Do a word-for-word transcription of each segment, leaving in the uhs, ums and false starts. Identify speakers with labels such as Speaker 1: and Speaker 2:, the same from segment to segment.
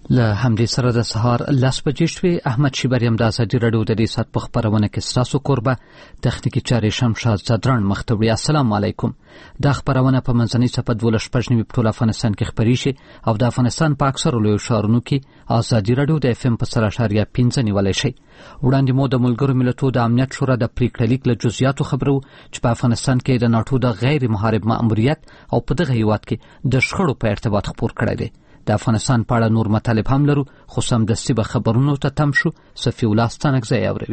Speaker 1: له همدې سره د سهار لس بجې شوې. احمد شیبریم د ازادي راډیو د دې ساعت په خپرونه کې ستاسو کوربه تخنیکي چارې شمشاد زدران مخ ته وړي. السلام علیکم. دا خپرونه په منځنۍ څپه دولس شپږ نوي په ټول افغانستان کې خپرې شي او د افغانستان په اکثرو لویو ښارونو کې ازادي راډیو د اف ام په سر اشاریه پنځه نیولی شي. وړاندې مو د ملګرو ملتونو د امنیت شورا د پریکړه لیک له جزئیاتو خبرو چې په افغانستان کې د ناټو د غیر محارب مأموریت او په دغه هیواد کې د شخړو په ارتباط خبر کړی دی. د افغانستان په اړه نور مطالب هم لرو، خو سمدستي به خبرونو ته تم شو. صفي الله ستانکزی اوروي.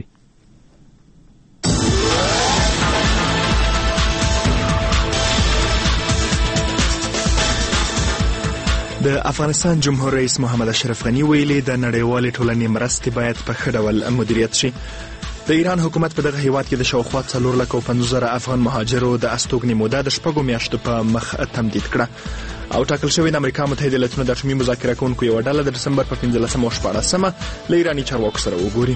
Speaker 2: د افغانستان جمهور رئیس محمد اشرف غنی ویلي د نړیوالې ټولنې مرستې باید په ښه ډول مدیریت شي. د ایران حکومت په دغه هیواد کې د شاوخوا څلور لکه پنځوس زره افغان مهاجرو د استوګنې موده د شپږو میاشتو په مخ تمدید کړه او ټاکل شوې د امریکا متحده ایالاتونو د اټومي مذاکره کوونکو یوه ډله د ډسمبر په پنځلسمه او شپاړسمه له ایراني چارواکو سره وګوري.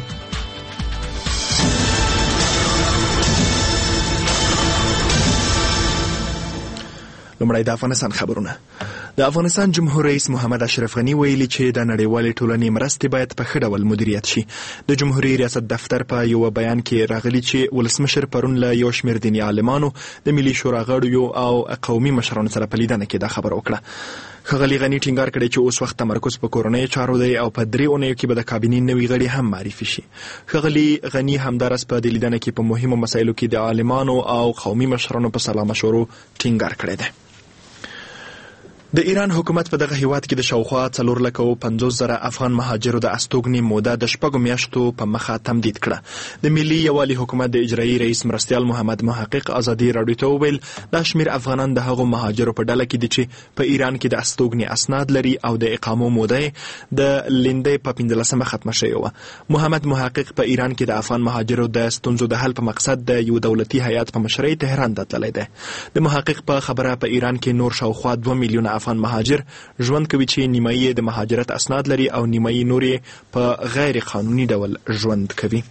Speaker 2: لومړی د افغانستان خبرونه. د افغانستان جمهور رئیس محمد اشرف غنی ویلي چې د نړیوالې ټولنې مرستې باید په ښه ډول مدیریت شي. د جمهوریت ریاست دفتر په یو بیان کې راغلي چې ولسمشر پرون له یو شمېر دیني عالمانو، د ملي شورا غړو او قومي مشرانو سره په لیدنه کې دا خبره وکړه. ښاغلي غني ټینګار کړی چې اوس وخت تمرکز په کورنۍ چارو دی او په درې اونیو کې به د کابینې نوي غړي هم معرفي شي. ښاغلي غني همدارس په دې لیدنه کې په مهمو مسایلو کې د عالمانو او قومي مشرانو په سلا مشورو ټینګار کړی دی. د ایران حکومت په دغه هیواد کې د شاوخوا څلور لکه پنځوس زره افغان مهاجرو د استوګنې موده د شپږو میاشتو په مخه تمدید کړه. د ملي یووالي حکومت د اجرایي رئیس مرستیال محمد محقق ازادي راډیو ته وویل دا شمیر افغانان د هغو مهاجرو په ډله کې دي چې په ایران کې د استوګنې اسناد لري او د اقامو موده د لیندې په پنځلسمه ختمه شوې وه. محمد محقق په ایران کې د افغان مهاجرو د ستونزو د حل په مقصد د یو دولتي هیئت په مشرۍ تهران ته تللی دی. د محقق په خبره په ایران کې نور شاوخوا دوه میلیونه افغان مهاجر ژوند کوي چې نیمایي د مهاجرت اسناد لري او نیمایي نور په غیر قانوني ډول ژوند کوي.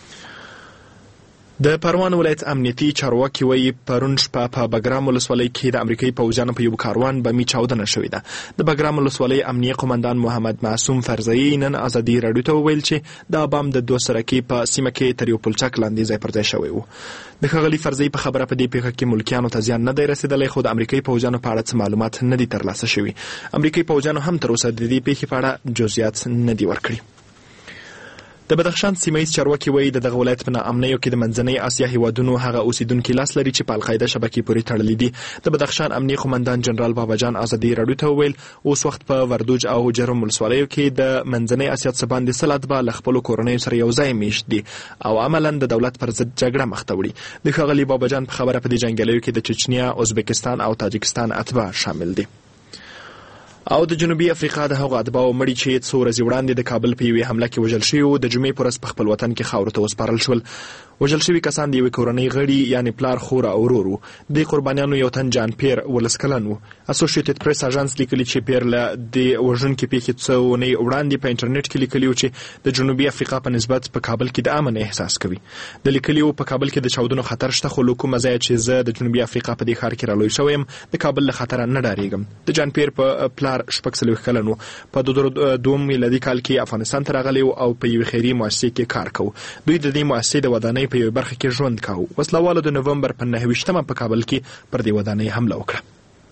Speaker 2: د پروان ولایت امنیتي چارواکي وایي پرون شپه په بګرام ولسوالۍ کې د امریکایي پوځیانو په یو کاروان بمي چاودنه شوې ده. د بګرام ولسوالۍ امنیه قومندان محمد معصوم فرزایی نن ازادي راډیو ته وویل چې دا بم د دوه سرکې په سیمه کې تر یو پلچک لاندې ځای پر ځای شوی و. د ښاغلي فرزایی په خبره په دې پیښه کې ملکیانو ته زیان نه دی رسېدلی، خو د امریکایي پوځیانو په اړه څه معلومات نه دي ترلاسه شوي. امریکایي پوځیانو هم تر اوسه د دې پیښې په اړه جزئیات نه دي ورکړي. د بدخشان سیمه‌ییز چارواکي وایي د دغه ولایت په ناامنیو کې د منځنۍ اسیا هیوادونو هغه اوسیدونکي لاس لري چې په القاعده شبکې پورې تړلي دي. د بدخشان امنیه قومندان جنرال باباجان ازادي راډیو ته وویل اوس وخت په وردوج او جرم ولسوالیو کې د منځنۍ اسیا څخه باندې سل اتباع له خپلو کورنیو سره یو ځای میشت دي او عملاً د دولت پر ضد جګړه مخ ته وړي. د ښاغلي باباجان په خبره په دې جنګیالیو کې د چچنیا، ازبکستان او تاجکستان اتباع شامل دي. او د جنوبي افریقا د هغو اتباعو مړي چې څو ورځې وړاندې د کابل په یوې حمله کې وژل شوي وو د جمعې په ورځ په خپل وطن کې خاورو ته وسپارل شول. وژل شوي کسان د یوې کورنۍ غړي یعنې پلار، خور او ورور وو. د قربانیانو یو تن جان پیر ولس کلن وو. اسوسییټډ پریس اژانس لیکلي چې پیر له د وژونکي پیښې څو اونۍ وړاندې په انټرنیټ کې لیکلي وو چې د جنوبي افریقا په نسبت په کابل کې د امن احساس کوي. د لیکلي وو په کابل کې د چاودنو خطر شته، خو له کومه ځایه چې زه د جنوبي افریقا په دې ښار کې رالوی شوی یم د کابل له خطره نه ډارېږم. د جان پیر په پلار شپږ څلوېښت کلن وو. په دوم میلادي کال کې افغانستان ته راغلی او په یوې خیري مؤسسې کې کار کوو. دوی د دې مؤسسې د ودانۍ په یوې برخه کې ژوند کاوه. وسلوالو د نومبر په نهه ویشتمه په کابل کې پر دې ودانۍ حمله وکړه.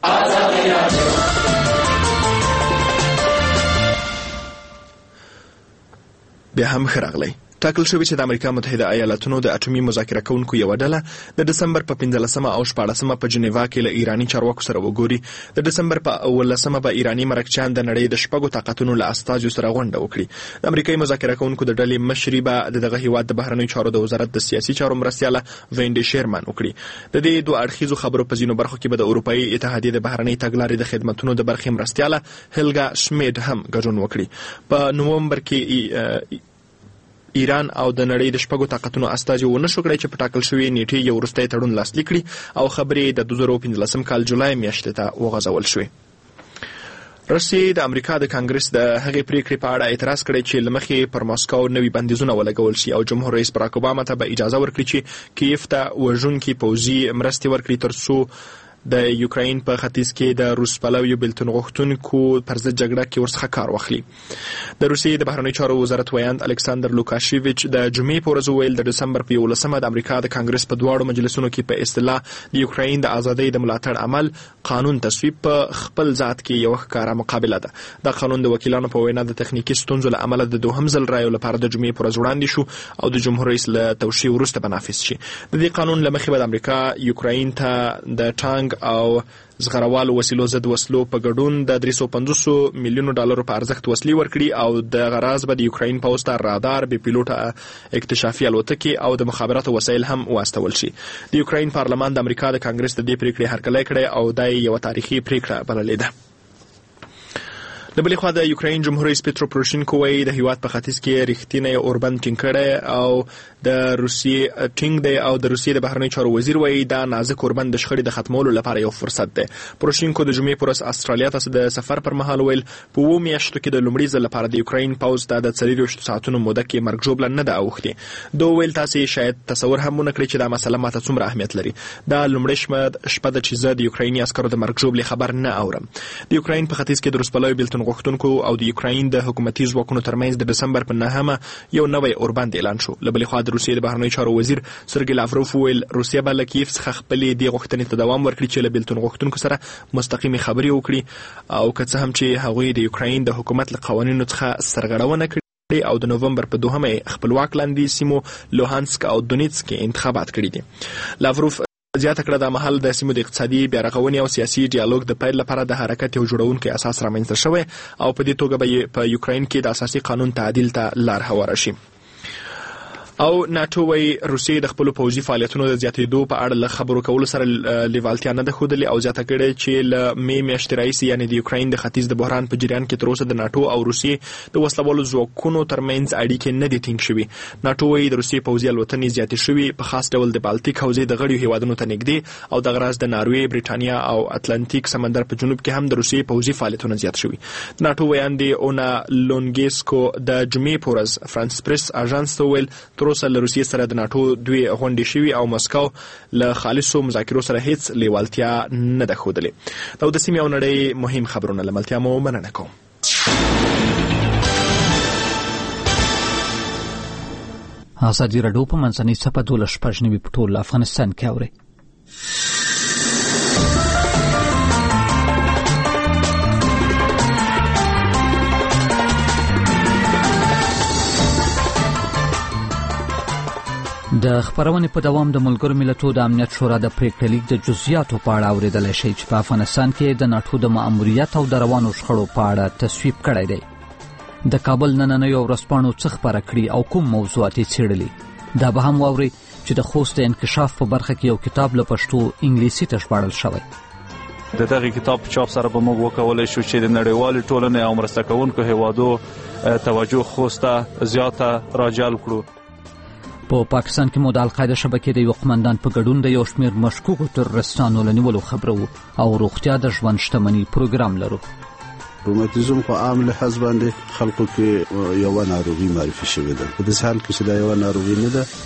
Speaker 2: بیا هم ښه راغلی. ټاکل شوی چې د امریکا متحده ایالاتونو د اټومي مذاکره کوونکو یوه ډله د ډسمبر په پنځلسمه او شپاړسمه په جنیوا کې له ایراني چارواکو سره وګوري. د ډسمبر په اوولسمه به ایراني مرکچیان د نړۍ د شپږو طاقتونو له استازو سره غونډه وکړي. د امریکایي مذاکره کوونکو د ډلې مشري به د دغه هیواد د بهرنیو چارو د وزارت د سیاسي چارو مرستیاله وینډي شیرمن وکړي. د دې دوه اړخیزو خبرو په ځینو برخو کې به د اروپایي اتحادیې د بهرنۍ تګلارې د خدمتونو د برخې مرستیاله هلګا شمیډ هم ګډون وکړي. په نومبر کې ایران او د نړۍ د شپږو طاقتونو استازي ونه شو کړی چې په ټاکل شوې نیټې یو وروستی تړون لاسلیک کړي او خبرې د دوه زره پنځلسم کال جولای میاشتې ته وغځول شوې. روسیې د امریکا د کانګرس د هغې پریکړې په اړه اعتراض کړی چې له مخې پر ماسکو نوي بندیزونه ولګول شي او جمهور رئیس براک اوباما ته به اجازه ورکړي چې کیف ته وژونکي پوځي مرستې ورکړي تر څو د یوکرين په ختیځ کې د روس پلویو بلتون غوښتونکو پر ضد جګړه کې ورڅخه کار واخلي. د روسیې د بهرنیو چارو وزارت ویاند الکساندر لوکاشیویچ د جمعې په ورځ ویل د دسمبر په یولسمه د امریکا د کانګرس په دواړو مجلسونو کې په اصطلاح د یوکرين د ازادۍ د ملاتړ عمل قانون تصویب په خپل ذات کې یو ښکاره مقابله ده. دا قانون د وکیلانو په وینا د تخنیکی ستونزو له امله د دوهم ځل رایو لپاره د جمعې پر ورځ وړاندې شو او د جمهور رئیس له توشیح وروسته به نافذ شي. د دې قانون له مخې به د امریکا یوکرين ته د ټانک او زغروالو وسیلو ضد وسلو په ګډون د درې سوه پنځوس میلیونو ډالرو په ارزښت وسلې ورکړي او د غراز به د یوکرين پوځ ته رادار، بې پیلوټه اکتشافي الوتکې او د مخابراتو وسایل هم واستول شي. د یوکرين پارلمان د امریکا د کانګرس د دې پریکړې هرکلی کړی او دا یو تاریخي پریکړه بللې ده. د بلې خوا د یوکرين جمهور رئیس پېټرو پروشینکو وایي د هیواد په ختیځ کې رښتینی اوربند ټینګ کړی او د روسیې ټینګ دی او د روسیې د بهرنیو چارو وزیر وایي دا نازک اوربند د شخړې د ختمولو لپاره یو فرصت دی. پروشینکو د جمعې پر ورځ استرالیا ته د سفر پر مهال ویل په اووه میاشتو کې د لومړي ځل لپاره د یوکرين پوځ ته د څلوېښتو ساعتونو موده کې مرګ ژوبله نه ده اوښتې. دوی ویل تاسې شاید تصور هم ونه کړئ چې دا مسله ماته څومره اهمیت لري. دا لومړۍ شپه ده چې زه د یوکریني عسکرو د مرګ ژوبلې خبر نه اورم. د یوکرين په ختیځ کې د روس پلوي بلتون غوښتونکو او د یوکرين د حکومتي ځواکونو ترمنځ د دسمبر په نهمه یو نوی اوربند اعلان شو. له بلې خوا د روسیې د بهرنیو چارو وزیر سرګی لاوروف ویل روسیه به له کیف څخه خپلې دې غوښتنې ته دوام ورکړي چې له بلتون غوښتونکو سره مستقیمې خبرې وکړي او که څه هم چې هغوی د یوکرين د حکومت له قوانینو څخه سرغړونه کړې او د نومبر په دوهمه خپلواک لاندې سیمو لوهانسک او دونیتسک انتخابات کړي دي. لاوروف زیاته کړه د محل د سیمو د اقتصادي بیارغونې او سیاسي ډیالوګ د پیل لپاره د حرکت یو جوړونکی اساس رامنځته شوی او په دې توګه به په یوکرين کې د اساسي قانون تعدیل ته لار هواره شي. او ناتو وی روسیې د خپل پوځي فعالیتونو د زیاتېدو په اړه له خبرو کولو سره لیوالتیا نه ده ښودلې او زیاته کړې چې له مې میاشتې راهیسې یعنې د یوکرين د ختیځ د بحران په جریان کې تر اوسه د ناتو او روسیې د وسلوالو ځواکونو ترمنځ اړیکې نه دي ټینګ شوي. ناتو وی د روسیې پوځي الوتنې زیاتې شوي په خاص ډول د بالتیک حوزې د غړیو هیوادونو ته نږدې او د غراز د ناروې، بریټانیا او اتلانتیک سمندر په جنوب کې هم د روسیې پوځي فعالیتونه زیات شوي. ناتو ویاندې اونا لونګیسکو د جمعې په ورځ فرانس پریس اژانس ته ویل تر اوسه له روسیې سره د ناتو دوی غونډې شوي او مسکو له خالصو مذاکرو سره هیڅ لیوالتیا نه ده ښودلې. دا د سیمې او نړۍ مهم خبرونه له ملتیا مو مننه کوم.
Speaker 1: ازادي راډیو په منځنۍ څپه دولس شپږ نوي په ټول افغانستان کې اوري. د خبرونې په دوام د ملګرو ملتونو د امنیت شورا د پریکړې لیک د جزئیاتو په اړه اورېدلی شئ چې په افغانستان کې د ناټو د ماموریت او د روانو شخړو په اړه تصویب کړی دی. د کابل نننیو ورځپاڼو څه خپاره کړي او کوم موضوعات یې څېړلي دا به هم واورئ چې د خوست د انکشاف په برخه کې یو کتاب له پښتو انګلیسي ته ژباړل شوی.
Speaker 3: د دغه کتاب چاپ سره به موږ وکولی شو چې د نړیوالې ټولنې او مرسته کوونکو هیوادو توجه خوست ته زیاته راجلب کړو.
Speaker 1: په پا پاکستان کې مو د القاعده شبکې د یو قمندان په ګډون د یو شمېر مشکوکو تروریستانو له نیولو خبره او روغتیا د ژوند شتمنۍ پروګرام لرو.
Speaker 4: روماتیزم په عام لحاظ باندې خلکو کې یو ناروغي معرفي شوې ده. په دې حال کې چې دا یو ناروغي نه ده.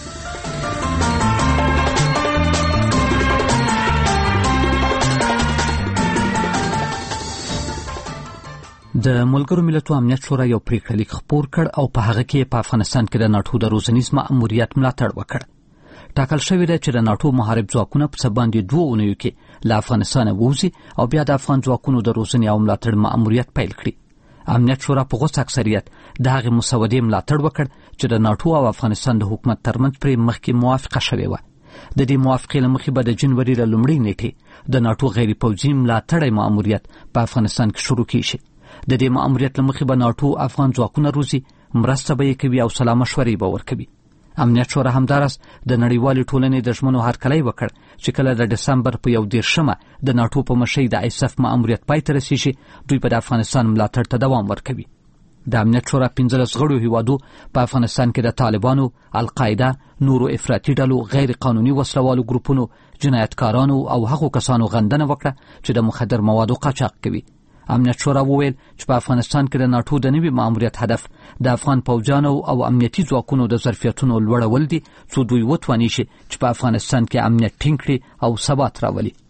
Speaker 1: د ملګرو ملتونو امنیت شورا یو پریکړه لیک خپور کړ او په هغه کې په افغانستان کې د ناټو د روزنیز ماموریت ملاتړ وکړ. ټاکل شوی دی چې د ناټو محارب ځواکونه په څه باندې دوه اونیو کې له افغانستانه ووځي او بیا د افغان ځواکونو د روزنې او ملاتړ ماموریت پیل کړي. امنیت شورا په غوڅ اکثریت د هغې مسودې ملاتړ وکړ چې د ناټو او افغانستان د حکومت ترمنځ پرې مخکې موافقه شوې وه. د دې موافقې له مخې به د جنوري له لومړۍ نیټې د ناټو غیر پوځي ملاتړی ماموریت په افغانستان کې شروع کیږي. د دې ماموریت له مخې به ناټو افغان ځواکونه روزي، مرسته به یې کوي او سلا مشورې به ورکوي. امنیت شورا همداراز د نړیوالې ټولنې د ژمنو هرکلی وکړ چې کله د ډسمبر په یو دېرشمه د ناټو په مشرۍ د ایسف ماموریت پای ته رسیږي دوی به د افغانستان ملاتړ ته دوام ورکوي. د امنیت شورا پنځلس غړو هیوادو په افغانستان کې د طالبانو، القاعده، نورو افراطي ډلو، غیر قانوني وسلوالو ګروپونو، جنایتکارانو او هغو کسانو غندنه وکړه چې د مخدر موادو قاچاق کوي. امنیت شورا وویل چې په افغانستان کې د ناټو د نوي ماموریت هدف د افغان پوځیانو او امنیتي ځواکونو د ظرفیتونو لوړول دي څو دوی وتواني شي چې په افغانستان کې امنیت ټینګ کړي او ثبات راولي.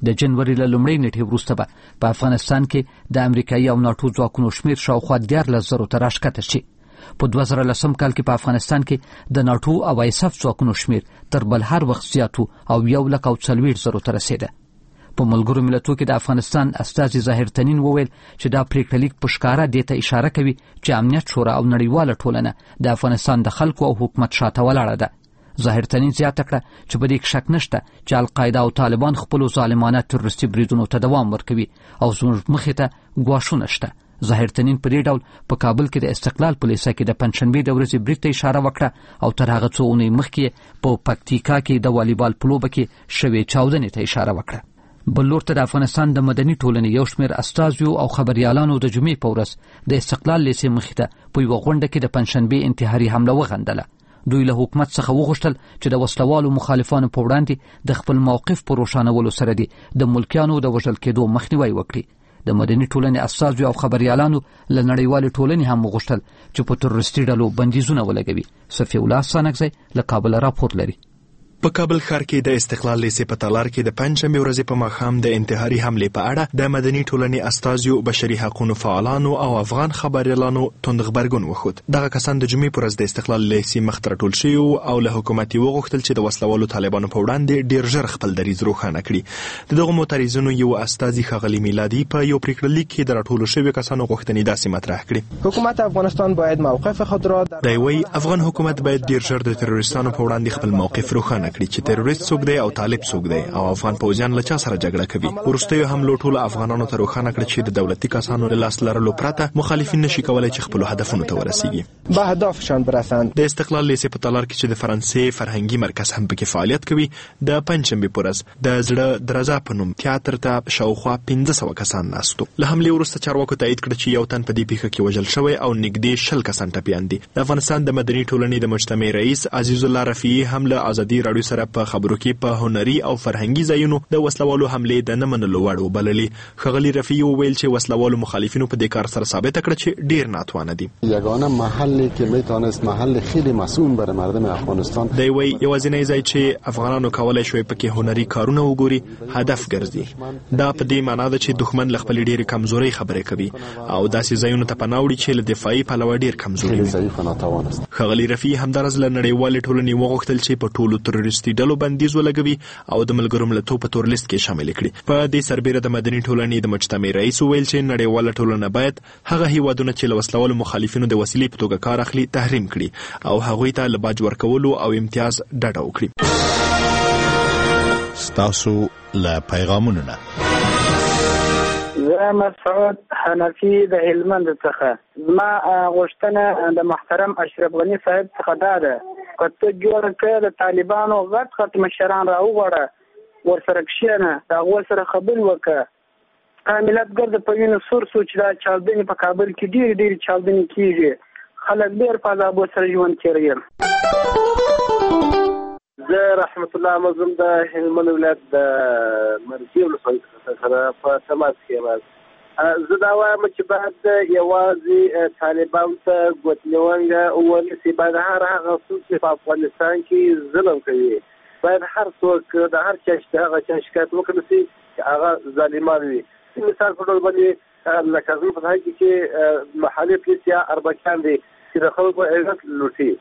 Speaker 1: د جنوري له لومړۍ نیټې وروسته به په افغانستان کې د امریکایي او ناټو ځواکونو شمیر شاوخوا دیارلس زرو ته راښکته شي. په دوه زره لسم کال کې په افغانستان کې د ناټو او ایساف ځواکونو شمیر تر بل هر وخت زیات او یو لک او څلوېښت زرو ته رسېده. په ملګرو ملتونو کې د افغانستان استازي ظاهر تنین وویل چې دا پریکړه لیک په ښکاره دې ته اشاره کوي چې امنیت شورا او نړیواله ټولنه د افغانستان د خلکو او حکومت شاته ولاړه ده. ظاهر تنین زیاته کړه چې په دې کې شک نشته چې القاعده او طالبان خپلو ظالمانه تروریستي بریدونو ته دوام ورکوي او زموږ مخې ته ګواښونه شته. ظاهر تنین په دې ډول په کابل کې د استقلال په لیسه کې د پنځشنبې د ورځې برید ته اشاره وکړه او تر هغه څو اونۍ مخکې په پکتیکا کې د والیبال په لوبه کې شوې چاودنې ته اشاره وکړه. بل لور ته د افغانستان د مدني ټولنې یو شمېر استازیو او خبریالانو د جمعې په ورځ د استقلال لیسې مخې ته په یوه غونډه کې د پنځشنبې انتحاري حمله وغندله. دوی له حکومت څخه وغوښتل چې د وسلوالو مخالفانو په وړاندې د خپل موقف په روښانولو سره دي د ملکیانو د وژل کېدو مخنیوی وکړي. د مدني ټولنې استازیو او خبریالانو له نړیوالې ټولنې هم وغوښتل چې په تروریستي ډلو بندیزونه ولګوي. صفي الله سانکزی له کابل راپور لري.
Speaker 2: په کابل ښار کې د استقلال لیسې په تالار کې د پنځشنبې ورځې په ماښام د انتحاري حملې په اړه د مدني ټولنې استازیو، بشري حقوقو فعالانو او افغان خبریالانو توند غبرګون وښود. دغه کسان د جمعې پر ورځ د استقلال لیسې مخ ته راټول شوي او له حکومت یې وغوښتل چې د وسلوالو طالبانو په وړاندې ډېر ژر خپل دریځ روښانه کړي. د دغو معترضینو یو استازي ښاغلي میلادي په یو پریکړه لیک کې د راټولو شویو کسانو غوښتنې داسې مطرح کړې:
Speaker 5: حکومت افغانستان باید موقف خود را
Speaker 2: دی وایي افغان حکومت باید ډېر ژر د تروریستانو په وړاندې خپل موقف روښانه کړي چې تروریست څوک دی او طالب څوک دی او افغان پوځیان له چا سره جګړه کوي. وروستیو حملو ټولو افغانانو ته روښانه کړ چې د دولتي کسانو له لاس لرلو پرته مخالفین نشي کولای چې خپل هدفونو ته ورسیږي.
Speaker 5: به هدفشان برسند.
Speaker 2: د استقلال لیسې په تالار کې چې د فرانسې فرهنګي مرکز هم پکې فعالیت کوي، د پنځشنبې په ورځ د زړه درزا په نوم تیاتر ته شاوخوا پنځه سوه کسان ناستو. له حملې وروسته چارواکو تایید کړ چې یو تن په دې پیښه کې وژل شوی او نږدې شل کسان ټپیان دي. د افغانستان د مدني ټولنې د مجتمع رئیس عزیز الله رفیعي هم له ازادي راډیو سره په خبرو کې په هنري او فرهنګي ځایونو د وسلوالو حملې د نه منلو وړ وبللې. ښاغلي رفیعي وویل چې وسلوالو مخالفینو په دې کار سره ثابته کړه چې ډیر ناتوانه دي.
Speaker 6: یگانه محلی که میتونست محل خیلی مسئول برای مردم افغانستان
Speaker 2: دی وایي یوازینی ځای چې افغانانو کولای شوی پکې هنري کارونه وګوري هدف ګرځي. دا په دې معنا ده چې دښمن له خپلې ډېرې کمزورۍ خبرې کوي او داسې ځایونو ته پناه وړي چې له دفاعي پلوه ډېر کمزوري وي. ښاغلي رفیعي همداراز له نړیوالې ټولنې وغوښتل چې په ټولو تروریستي ډلو بندیز ولګوي او د ملګرو ملتونو په تور لیست کې شامل کړي. په دې سربېره د مدني ټولنې د مجتمع رئیس وویل چې نړیواله ټولنه باید هغه هیوادونه چې له وسلوالو مخالفینو د وسیلې په توګه کار اخلي تحریم کړي او هغوی ته له باج ورکولو او امتیاز ډډه وکړي.
Speaker 7: ستاسو له پیغامونو نه
Speaker 8: زه مسعود حنفي د هلمند څخه. زما غوښتنه د محترم اشرف غني صاحب څخه دا ده که ته جوړ کړې د طالبانو غټ غټ مشران راوغواړه، ورسره کښېنه، د هغو سره خبرې وکړه. ستا ملت ګرد په وینو سور سو چې دا چاودنې په کابل کې ډېرې ډېرې چاودنې کېږي. خلک ډېر په عذابو سره ژوند تېروي.
Speaker 9: زه رحمت الله مظلوم د هلمند ولایت د مرکزي ولسوالۍ سره په تماس کې یم. زه دا وایم چې باید یوازې طالبانو ته ګوتنیونګه ونیسي. باید هر هغه څوک چې په افغانستان کې ظلم کوي باید هر څوک د هر چا چې هغه چا شکایت وکړي چې هغه ظالمان وي. مثال په ډول باندې لکه زموږ په حال کې محلي پولیس یا اربکیان دي چې د خلکو عزت لوټي.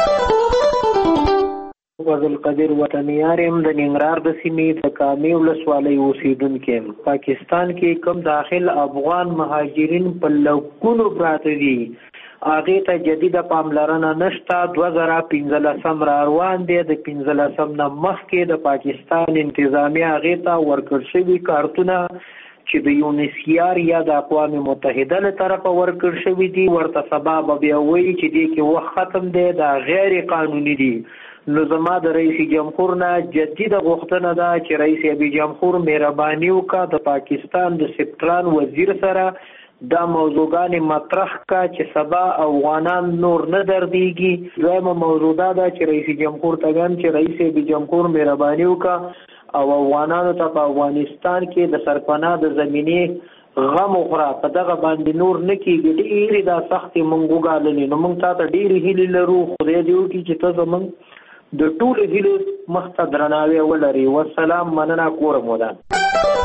Speaker 10: وزالقدیر وطنیار یم د ننګرهار د سیمې د کامې ولسوالۍ اوسېدونکی یم. پاکستان کې کم داخل افغان مهاجرین په لکونو پراته دي، هغې ته جدیده پاملرنه نشته. دوه زره پنځلسم را روان دی. د پنځلسم نه مخکې د پاکستان انتظامیه هغې ته ورکړ شوي کارتونه چې د یونیسیار یا د اقوام متحده له طرفه ورکړ شوي دي، ورته سبا به بیا وایي چې دې کې وخت ختم دی، دا غیر قانوني دي. نو زما د رئیس جمهور نه جدیده غوښتنه ده چې رئیس جمهور مهرباني وکړه د پاکستان د سپټران وزیر سره دا موضوعګانې مطرح کا چې سبا افغانان نور نه دردیږي. دویمه موضوع دا ده چې رئیس جمهور ته ګم چې رئیس جمهور مهرباني وکړه او افغانانو ته په افغانستان کې د سرپناه د زمینې غم وخوره په دغه باندې نور نه کېږي. ډېرې دا سختې مونږ وګاللې. نو مونږ تا ته ډېرې هیلې لرو. خدای دې وکړي چې ته زمونږ د ټولو هیلو مخ ته درناوی ولري. والسلام. مننه. کورم ودان.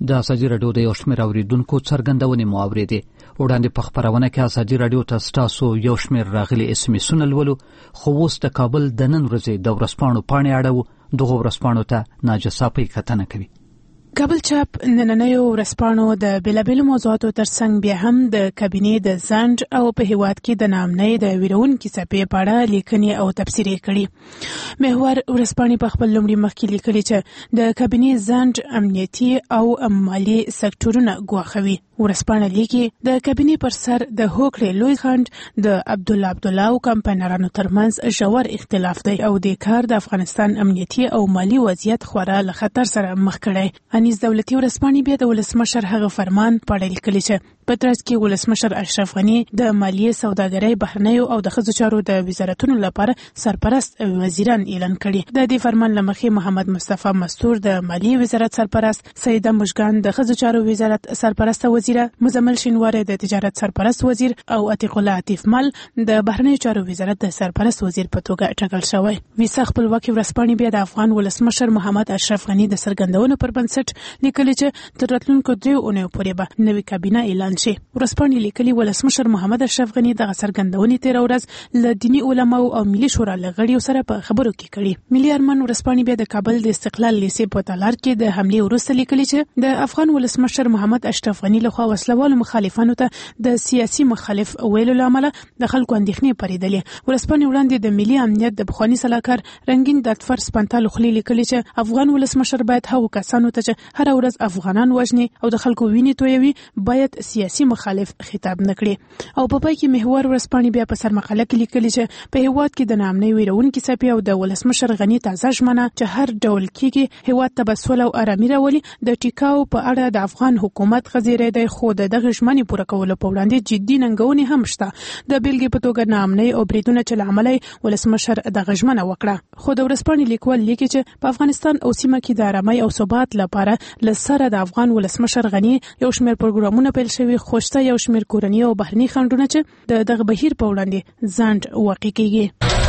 Speaker 1: د ازادي راډیو د یو شمېر اوریدونکو څرګندونې مو اورېدې. وړاندې په خپرونه کې ازادي راډیو ته ستاسو یو شمېر راغلي اس ام اسونه لولو، خو اوس د کابل د نن ورځې د ورځپاڼو پاڼې اړوو. دغو ورځپاڼو ته ناجه صافی کتنه کوي.
Speaker 11: کابل چاپ نننیو ورځپاڼو د بېلابېلو موضوعاتو ترڅنګ بیا هم د کابینې د ځنډ او په هیواد کې د ناامنۍ د ویرونکي څپې په اړه لیکنې او تبصرې کړي. محور ورځپاڼې په خپل لومړي مخ کې لیکلي چې د کابینې ځنډ امنیتي او مالي سکتورونه ګواښوي. ورځپاڼه لیکي د کابینې پر سر د هوکړې لوی خنډ د عبدالله عبدالله او کمپاینرانو ترمنځ ژور اختلاف دی او د کار د افغانستان امنیتي او مالي وضعیت خورا له خطر سره مخ کړی. انیس دولتي ورځپاڼې بیا د ولسمشر هغه فرمان په اړه لیکلي چې په ترڅ کې ولسمشر اشرف غني د مالیې، سوداګرۍ، بهرنیو او د ښځو چارو د وزارتونو لپاره سرپرست وزیران اعلان کړي. د دې فرمان له مخې محمد مصطفی مستور د مالیې وزارت سرپرست، سیده مشګان د ښځو چارو وزارت سرپرست وزیره، مزمل شینواری د تجارت سرپرست وزیر او عتیق الله عطیف مل د بهرنیو چارو وزارت د سرپرست وزیر په توګه ټاکل شوی. ویسا خپلواکي ورځپاڼې بیا د افغان ولسمشر محمد اشرف غني د څرګندونو پر بنسټ لیکلي چې تر راتلونکو دریو اونیو پورې به نوې کابینه اعلان شي. ورځپاڼې لیکلي ولسمشر محمد اشرف غني دغه څرګندونې تېره ورځ له دیني علماو او ملي شورا له غړیو سره په خبرو کې کړي. ملي ارمان ورځپاڼې بیا د کابل د استقلال لیسې په تالار کې د حملې وروسته لیکلي چې د افغان ولسمشر محمد اشرف غني لخوا وسلوالو مخالفانو ته د سیاسي مخالف ویلو له امله د خلکو اندېښنې پارېدلې. ورځپاڼې وړاندې د ملي امنیت د پخواني سلاکار رنګین داتفر سپنتا لخوا لیکلي چې افغان ولسمشر باید هغو کسانو ته چې هره ورځ افغانان وژني او د خلکو وینې تویوي باید سیاسي مخالف خطاب نکړي. او په پای کې محور ورځپاڼې بیا په سرمقاله کې لیکلي چې په هیواد کې د ناامنۍ ویرونکي څپې او د ولسمشر غني تازه ژمنه چې هر ډول کېږي هیواد ته به سوله او ارامي راولي د ټیکاو په اړه د افغان حکومت غځېری دی، خو د دغه ژمنې پوره کولو په وړاندې جدي ننګونې هم شته. د بیلګې په توګه ناامنۍ او بریدونه چې له امله ولسمشر دغه ژمنه وکړه. خو د ورځپاڼې لیکوال لیکي چې په افغانستان او سیمه کې د ارامۍ او ثبات لپاره له سره د افغان ولسمشر غني یو شمېر پروګرامونه پیل شوي، خو شته یو شمېر کورني او بهرني خنډونه چې د دغه بهیر په وړاندې ځنډ واقع کیږي.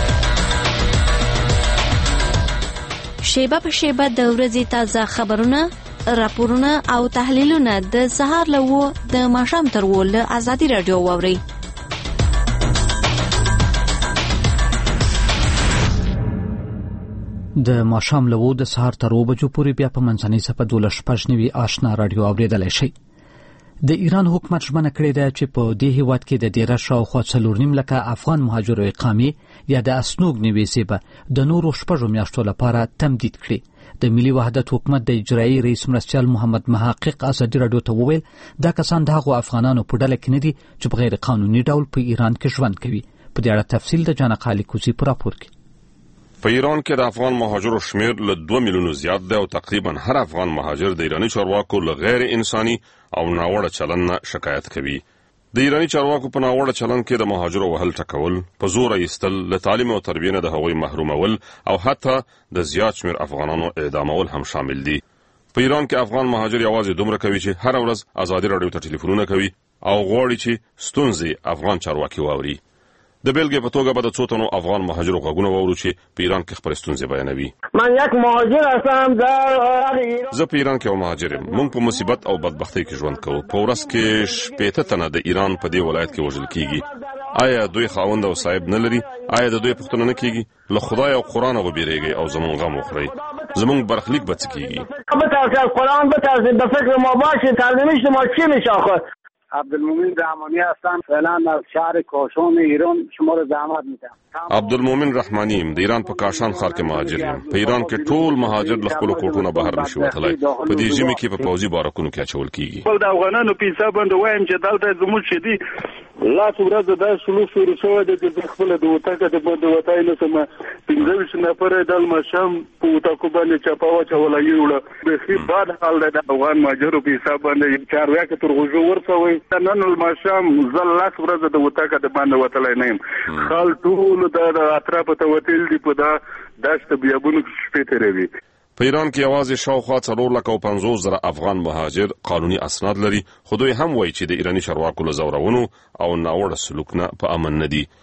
Speaker 12: شیبه په شیبه د ورځې تازه خبرونه، راپورونه او تحلیلونه د سهار له وو د ماښام تر وو له ازادي راډیو واورئ.
Speaker 1: د ماښام له وو د سهار تر اوو بجو پورې بیا په منځنۍ څپه دولس شپږ نوي آشنا راډیو اورېدلی شئ. د ایران حکومت ژمنه کړې ده چې په دې هیواد کې د ډیره شاوخوا څلور نیم لکه افغان مهاجرو اقامې یا د اسنوګنې ویزې به د نورو شپږو میاشتو لپاره تمدید کړي. د ملي وحدت حکومت د اجرایي رئیس مرستیال محمد محقق ازادي راډیو ته وویل دا کسان د هغو افغانانو په ډله کې نه دي چې په غیر قانوني ډول په ایران کې ژوند کوي. په دې اړه تفصیل د جانق علي کوزي په راپور کې.
Speaker 13: په ایران کې د افغان مهاجرو شمیر له دوه میلیونو زیات دی او تقریبا هر افغان مهاجر د ایرانی چارواکو له غیر انساني او ناوړه چلند نه شکایت کوي. د ایرانی چارواکو په ناوړه چلند کې د مهاجرو وهل ټکول، په زور ایستل، له تعلیم او تربیې نه د هغوی محرومول او حتی د زیات شمیر افغانانو اعدامول هم شامل دي. په ایران کې افغان مهاجر یوازې دومره کوي چې هر ورځ ازادي راډیو ته ټلیفونونه کوي او غواړي چې ستونزې افغان چارواکي واوري. د بیلګې په توګه به د څو تنو افغان مهاجرو غږونه واورو چې په ایران کې خپل ستونزې بیانوي.
Speaker 14: من یک مهاجر هستم در
Speaker 13: زه په ایران کې یو مهاجر یم. موږ په مصیبت او بدبختۍ کې ژوند کوو. په ورځ کې شپېته تنه د ایران په دې ولایت کې وژل کیږي. آیا دوی خاوند او صاحب نه لري؟ آیا د دوی پوښتنه نه کیږي؟ له خدای او قرآن وبېرېږئ او زموږ غم وخورئ. زموږ برخلیک به څه کیږي؟
Speaker 14: بترسید از قرآن، بترسید، به فکر ما باشید. ترجمه شما چی میشه آخه؟
Speaker 8: عبدالمومن رحمانی هستم. فعلا از شهر کاشان ایران شما رو زحمت میدم.
Speaker 13: عبدالمومن رحمانی د ایران په کاشان ښار کې مهاجر یم. په ایران کې ټول مهاجر له خپلو کوټونو بهر نشي وتلی. په دې ژمي کې په پوځي بارکونو کې اچول کیږي.
Speaker 15: د افغانانو په حساب باندې وایم چې دلته زموږ شدي لاس ورځ د شلو شروع شوی دی چې خپل د وټاکه د باندې وتای نه سم پنځه ویشت نفر د مشام په وټاکو باندې چاپاوه چولا یوړه. به خي بعد حال د افغان مهاجرو په حساب باندې چار ویا تر غوجو ورسوي. نن المشام زل لاس ورځ د وټاکه د باندې وتلای نه يم. خال ټول د اطراف ته وتل دی په دا داشت بیابونو شپې تیروي.
Speaker 13: په ایران کې یوازې شاوخوا څلور لکه او پنځوس زره افغان مهاجر قانوني اسناد لري، خو دوی هم وایي چې د ایرانی چارواکو له ځورونو او ناوړه سلوک نه په امن نه دي.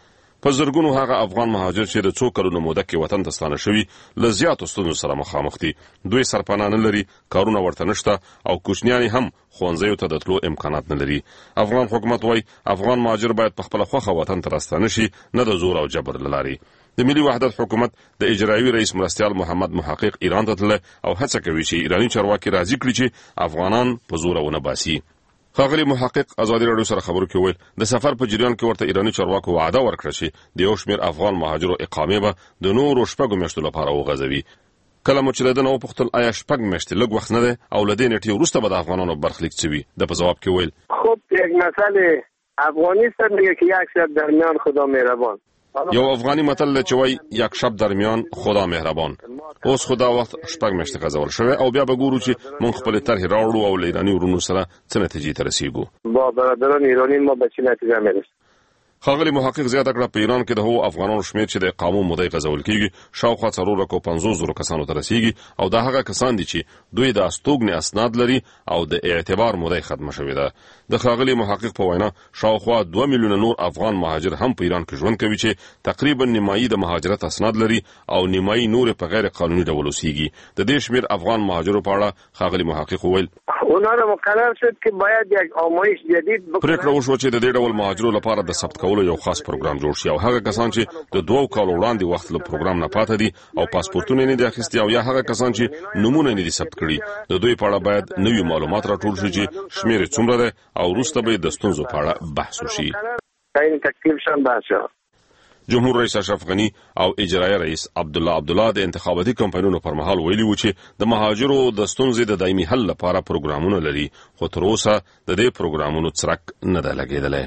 Speaker 13: په زرګونو هغه افغان مهاجر چې د څو کلونو موده کې وطن ته ستانه شوي له زیاتو ستونزو سره مخامخ دي. دوی سرپناه نه لري، کارونه ورته نشته او کوچنیان هم ښوونځیو ته د تلو امکانات نه لري. افغان حکومت وایي افغان مهاجر باید په خپله خوښه وطن ته راستانه شي، نه د زور او جبر له لارې. د ملي وحدت حکومت د اجرایوي رئیس مرستیال محمد محقق ایران ته تللی او هڅه کوي چې ایراني چارواکي راضي کړي چې افغانان په زوره ونه باسي. ښاغلي محقق ازادي راډیو سره خبرو کې وویل د سفر په جریان کې ورته ایراني چارواکو وعده ورکړه چې د یو شمېر افغان مهاجرو اقامې به د نورو شپږو میاشتو لپاره وغځوي. کله مو چې له ده نه وپوښتل آیا شپږ میاشتې لږ وخت نه دی او له دې نیټې وروسته به د افغانانو برخلیک څه وي، ده په ځواب کې وویل
Speaker 9: خب یک مسئله افغانی است میگه که یک شب درمیان خدا مهربان.
Speaker 13: یو افغاني متل دی چې وایي یک شب درمیان خدا مهربان. اوس خو دا وخت شپږ میاشتې غځول شوی او بیا به ګورو چې موږ خپلې طرحې راوړو او له ایراني ورونو سره څه نتیجې ته رسیږو.
Speaker 9: با برادران ایرانی ما به چه نتیجه میرسیم.
Speaker 13: ښاغلي محقق زیاته کړه په ایران کې د هغو افغانانو شمېر چې د اقامو موده یې غځول کېږي شاوخوا څلور لکو پنځوس زرو کسانو ته رسیږي او دا هغه کسان دي چې دوی د استوګنې اسناد لري او د اعتبار موده یې ختمه شوې ده. د ښاغلي محقق په وینا شاوخوا دوه میلیونه نور افغان مهاجر هم په ایران کې ژوند کوي چې تقریبا نیمایي د مهاجرت اسناد لري او نیمایي نور په غیر قانوني ډول اوسېږي. د دې شمېر افغان مهاجرو په اړه ښاغلي محقق وویل
Speaker 9: اونا را مقرر شد که باید یک آمایش جدید بکنه.
Speaker 13: پریکړه وشوه چې د دې ډول مهاجرو لپاره د ثبت کولو یو خاص پروګرام جوړ شي او هغه کسان چې د دوو کالو وړاندې وخت له پروګرام نه پاتې دي او پاسپورتونه یې نه دي اخیستي او یا هغه کسان چې نومونه یې نه دي ثبت کړي د دوی په اړه باید نوي معلومات راټول شي چې شمېر یې څومره دی او وروسته به د ستونزو په اړه بحث وشي. جمهور رئیس اشرف غنی او اجرایي رئیس عبدالله عبدالله د انتخاباتي کمپاینونو پر مهال ویلي و چې د مهاجرو د ستونزې د دایمي حل لپاره پروګرامونه لري خو تر اوسه د دې پروګرامونو څرک نه دی لګېدلی.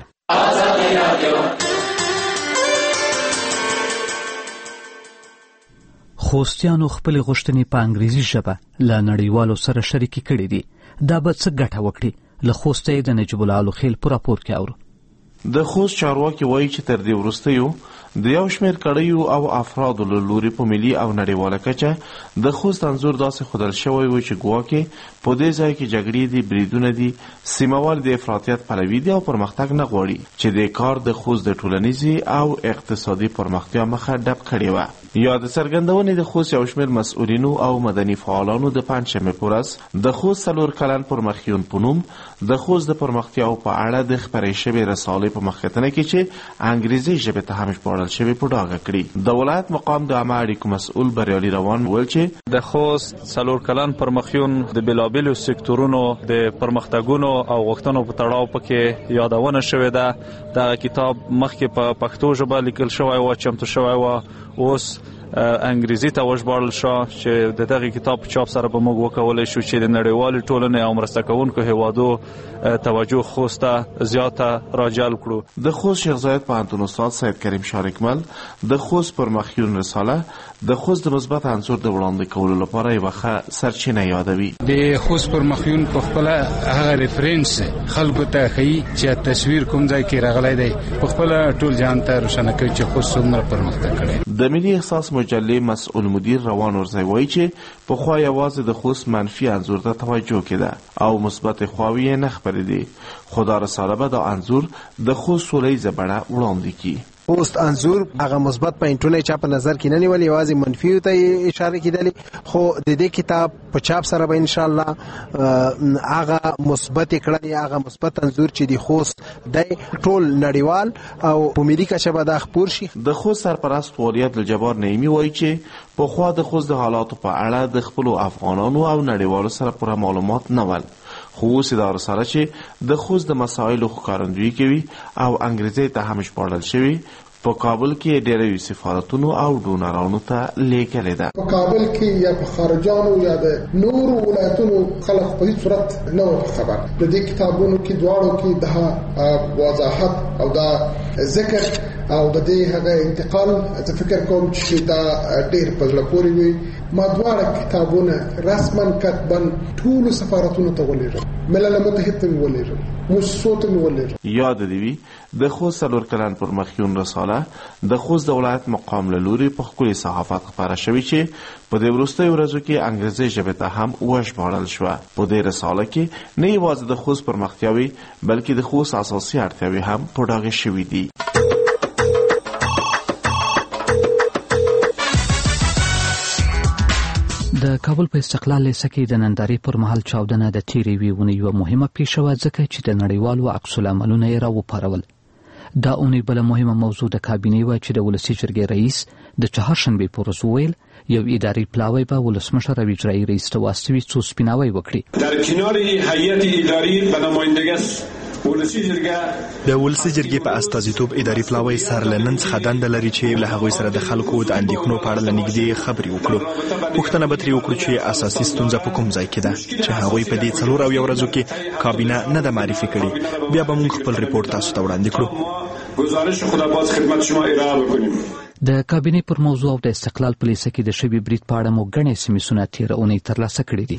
Speaker 1: خوستیانو خپل غوښتنې په انګریزي ژبه له نړیوالو سره شریکې کړې دي. دا به څه ګټه وکړي؟ له خوسته یې د نجیب الله الخیل په راپور کې اورو.
Speaker 16: د خوست چارواکي وایي چې تر دې وروسته یو د یو شمېر کړیو او افرادو له لوري په ملي او نړیواله کچه د خوست انځور داسې ښودل شوی و چې ګواکې په دې ځای کې جګړې دي، بریدونه دي، سیمهوال د افراطیت پلوي دي او پرمختګ نه غواړي چې د کار د خوست د ټولنیزي او اقتصادي پرمختیا مخه ډب کړې وه. یا د څرګندونې د خوست یو شمېر مسؤلینو او مدني فعالانو د پنجشنبې په ورځ د خوست څلور کلن پرمخیون په نوم د خوست د پرمختیاو په اړه د خپرې شوې رسالې په مخکتنه کې چې انګریزي ژبې ته هم ژباړل شوې په ډاګه کړي. د ولایت مقام د عامه اړیکو مسؤل بریالي روان وویل چې
Speaker 3: د خوست څلور کلن پرمخیون د بېلابېلو سکتورونو د پرمختګونو او غوښتنو په تړاو پکې یادونه شوې ده. دغه کتاب مخکې په پښتو ژبه لیکل شوی و، چمتو شوی و، اوس انګریزي ته وژباړل شو چې د دغه کتاب په چاپ سره به موږ وکولی شو چې د نړیوالې ټولنې او مرسته کوونکو هیوادو توجه خوست ته زیاته راجلب کړو.
Speaker 16: د خوست شیخ زاید پوهنتون استاد سید کریم شارکمل د خوست پرمخیون رساله د خوست د مثبت انځور د وړاندې کولو لپاره یوه ښه سرچینه یادوي.
Speaker 17: د خوست پرمخیون په خپله هغه ریفرنس خلکو ته ښیي چې تصویر کوم ځای کې راغلی دی، په خپله ټول جهان ته روښانه کوي چې خوست څومره پرمختګ کړی.
Speaker 16: د ملي احساس مجلې مسؤل مدیر روان ورځی وایي چې پخوا یوازې د خوست منفي انځور ته توجه کېده او مثبت خواوې یې نه خپرېدې، خو دا رساله به دا انځور د خوست سولیزه بڼه وړاندې کړي.
Speaker 5: خوست انځور هغه مثبت پوینټونه چا په نظر کې نه نیول، یوازې منفي ته اشاره کېدلې، خو د دې کتاب په چاپ سره به ان شاء الله هغه مثبت کړنې هغه مثبت انځور چې د خوست د ټول نړیوال او په ملي کچه به دا خپور شي.
Speaker 16: د خوست سرپرست والي عبدالجبار نعیمي وایي چې پخوا د خوست د حالاتو په اړه د خپلو افغانانو او نړیوالو سره پوره معلومات نه ول، خو اوس دا رساله چې د خوست د مسایلو ښکارندویي کوي او انګریزي ته هم ژباړل شوي په کابل کې ډېری سفارتونو او ډونرانو ته لیږلې ده.
Speaker 18: په کابل کې یا په خارجانو یا د نورو ولایتونو خلک په هیڅ صورت نه وو خبر. د دې کتابونو کې دواړو کې د وضاحت او د ذکر او د دې هغه انتقال زه فکر کوم چې دا ډېر په زړه پورې وي. ما دواړه کتابونه رسما کتبا ټولو سفارتونو ته ولېږل، ملل متحد ته مې ولېږل، موسسو ته مې ولېږل.
Speaker 16: یاد دې وي د خوست څلور کلن پرمخیون رساله د خوست د ولایت مقام له لوري په ښکلي صحافت خپاره شوې چې په دې وروستیو ورځو کې انګریزي ژبې ته هم وژباړل شوه. په دې رساله کې نه یوازې د خوست پرمختیاوې بلکې د خوست اساسي اړتیاوې هم په ډاګه شوي دي.
Speaker 1: د کابل په استقلال لیسه کې د نندارې پر مهال چاودنه د تیرې وی ونې یوه مهمه پیښه وه ځکه چې د نړیوالو عکس العملونه یې راوپارول. دا اونۍ بله مهمه موضوع د کابینې وه چې د ولسي جرګې رئیس د چهارشنبې په ورځ وویل یو اداري پلاوی به ولسمشر او اجرایي رئیس ته واستوي څو سپیناوی وکړي.
Speaker 19: در کنار هیئت اداری به نمایندګۍ
Speaker 2: د ولسي جرګې په استازیتوب اداري پلاوی سر له نن څخه دنده لري چې له هغوی سره د خلکو د اندېښنو په اړه له نږدې خبرې وکړو. پوښتنه به ترې وکړو چې اساسي ستونزه په کوم ځای کې ده چې هغوی په دې څلور اویا ورځو کې کابینه نه ده معرفي کړې. بیا به موږ خپل ریپورټ تاسو ته وړاندې کړو.
Speaker 19: گزارش خود باز خدمت شما ارائه بکنیم.
Speaker 1: د کابینې پر موضوع او د استقلال په لیسه کې د شوي برید په اړه مو ګڼې سمیسونه تېره اونۍ ترلاسه کړي دي.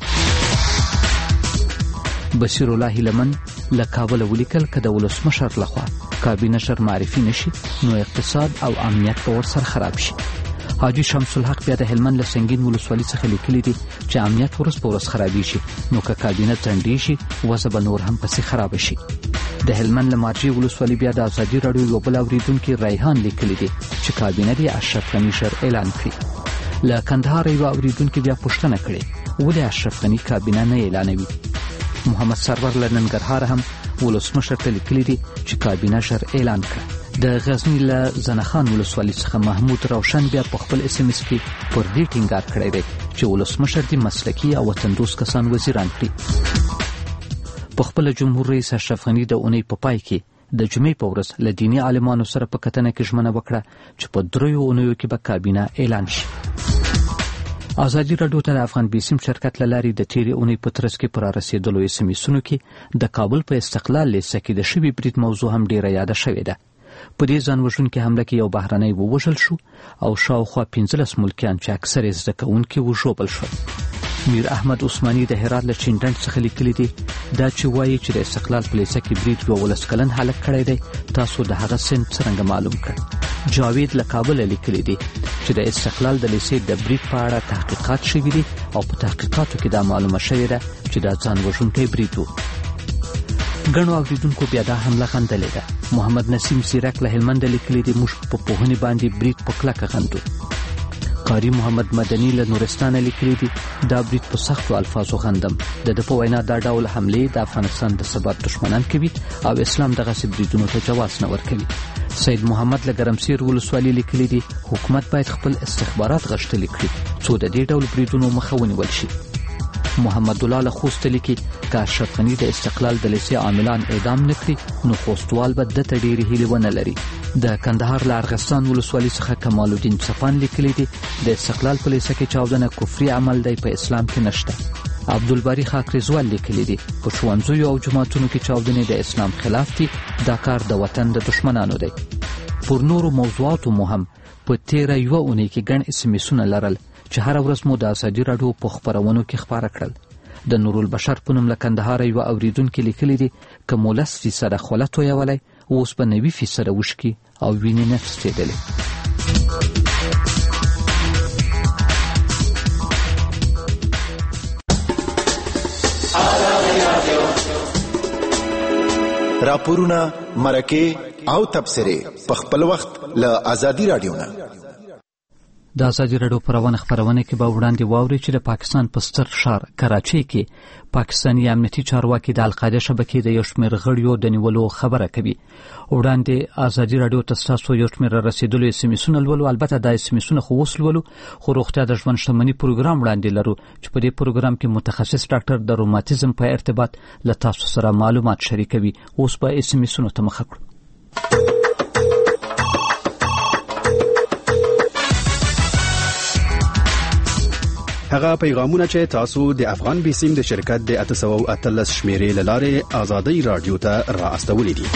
Speaker 1: بشیر الله هیلمن له کابله ولیکل که د ولسمشر لخوا کابینه ژر معرفي نشي نو اقتصاد او امنیت به ورسره خراب شي. حاجي شمس الحق بیا د هلمند له سنګین ولسوالۍ څخه لیکلي دي چې امنیت ورځ په ورځ خرابېږي نو که کابینه ځنډېږي وضع به نور هم پسې خرابه شي. د هلمند له مارجې ولسوالۍ بیا د ازادي راډیو یو بل اورېدونکي ریحان لیکلي دي چې کابینه دې اشرف غني ژر اعلان کړي. له کندهار یو اورېدونکي بیا پوښتنه کړې ولې اشرف غني کابینه نه اعلانوي. محمد سرور له ننګرهار هم ولسمشر ته لیکلي دي چې کابینه ژر اعلان کړه. د غزني له زنخان ولسوالۍ څخه محمود روشن بیا په خپل اس ام اس کې پر دې ټینګار کړی دی چې ولسمشر دې مسلکي او وطندوز کسان وزیران کړي. په خپل جمهور رئیس اشرف غني د اونۍ په پای کې د جمعې په ورځ له دیني عالمانو سره په کتنه کې ژمنه وکړه چې په دریو اونیو کې به کابینه اعلان شي. ازادي راډیو ته د افغان بیسیم شرکت له لارې د تیرې اونۍ په ترڅ کې پر رسیدلو اس ام اسونو کې د کابل په استقلال لیسه کې د شوي برید موضوع هم ډیره یاده شوې ده. په دې ځان وژونکې حمله کې یو بهرنی ووژل شو او شاوخوا پنځلس ملکیان چې اکثر یې زده کوونکي وژوبل شول. میر احمد عثماني د هرات له چینډنډ څخه لیکلي دي دا چې وایي چې د استقلال په لیسه کې برید یولس کلن هلک کړی دی تاسو د هغه سن څرنګه معلوم کړ. جاوید له کابله لیکلي دي چې د استقلال د لیسې د برید په اړه تحقیقات شوي دي او په تحقیقاتو کې دا معلومه شوې ده چې دا ځان وژونکی برید و. ګڼو اوریدونکو بیا دا حمله غندلې ده. محمد نسیم سیرک له هلمند لیکلي دي موږ په پوهنې باندې برید په کلکه غندو. قاری محمد مدني له نورستان لیکلي دي دا برید په سختو الفاظو غندم. د ده په وینا دا ډول حملې د افغانستان د ثبات دشمنان کوي او اسلام دغسې بریدونو ته جواز نه ورکوي. سید محمد له ګرمسیر ولسوالۍ لیکلي دي حکومت باید خپل استخبارات غښتلي کړي څو د دې ډول بریدونو مخه ونیول شي. محمد الله له خوست لیکي که اشرف غني د استقلال د لیسې عاملان اعدام نه کړي نو خوستوال به دته ډېرې هیلې ونه لري. د کندهار له ارغستان ولسوالۍ څخه کمال الدین صفان لیکلي دي د استقلال په لیسه کې چاودنه کفري عمل دی په اسلام کې نشته. عبدالباری خاکریزوال لیکلي دي په ښوونځیو او جوماتونو کې چاودنې د اسلام خلاف دي دا کار د وطن د دشمنانو دی. پر نورو موضوعاتو مو هم په تیره یوه اونۍ کې ګڼ اس ام اسونه لرل چې هره ورځ مو د ازادي راډیو په خپرونو کې خپاره کړل. د نورالبشر په نوم له کندهار یوه اورېدونکي لیکلي دي که مو لس فیصده خوله تویولی اوس به نوي فیصده وشکي او وینې نه تښتېدلې.
Speaker 20: راپورونه مرکې او تبصرې په خپل وخت له ازادي راډیو نه.
Speaker 1: د ازادي راډیو پرونه خبرونه کې به وړاندې واوري چې د پاکستان په ستر ښار کراچۍ کې پاکستاني امنیتي چارواکي د القاعده شبکې د یو شمېر غړیو د نیولو خبره کوي. وړاندې ازادي راډیو ته ستاسو یو شمېر رسیدلو اس ام اسونه لولو. البته دا اس ام اسونه خو اوس لولو خو روغتیا د ژوند شتمني پروګرام وړاندې لرو چې په دې پروګرام کې متخصص ډاکټر د روماتیزم په ارتباط له تاسو سره معلومات شریکوي. اوس به اس ام اسونو ته مخه کړو.
Speaker 21: هغه پیغامونه چې تاسو د افغان بیسیم د شرکت د اته سوه او اتلس شمیرې له لارې ازادي راډیو ته را استولې دي.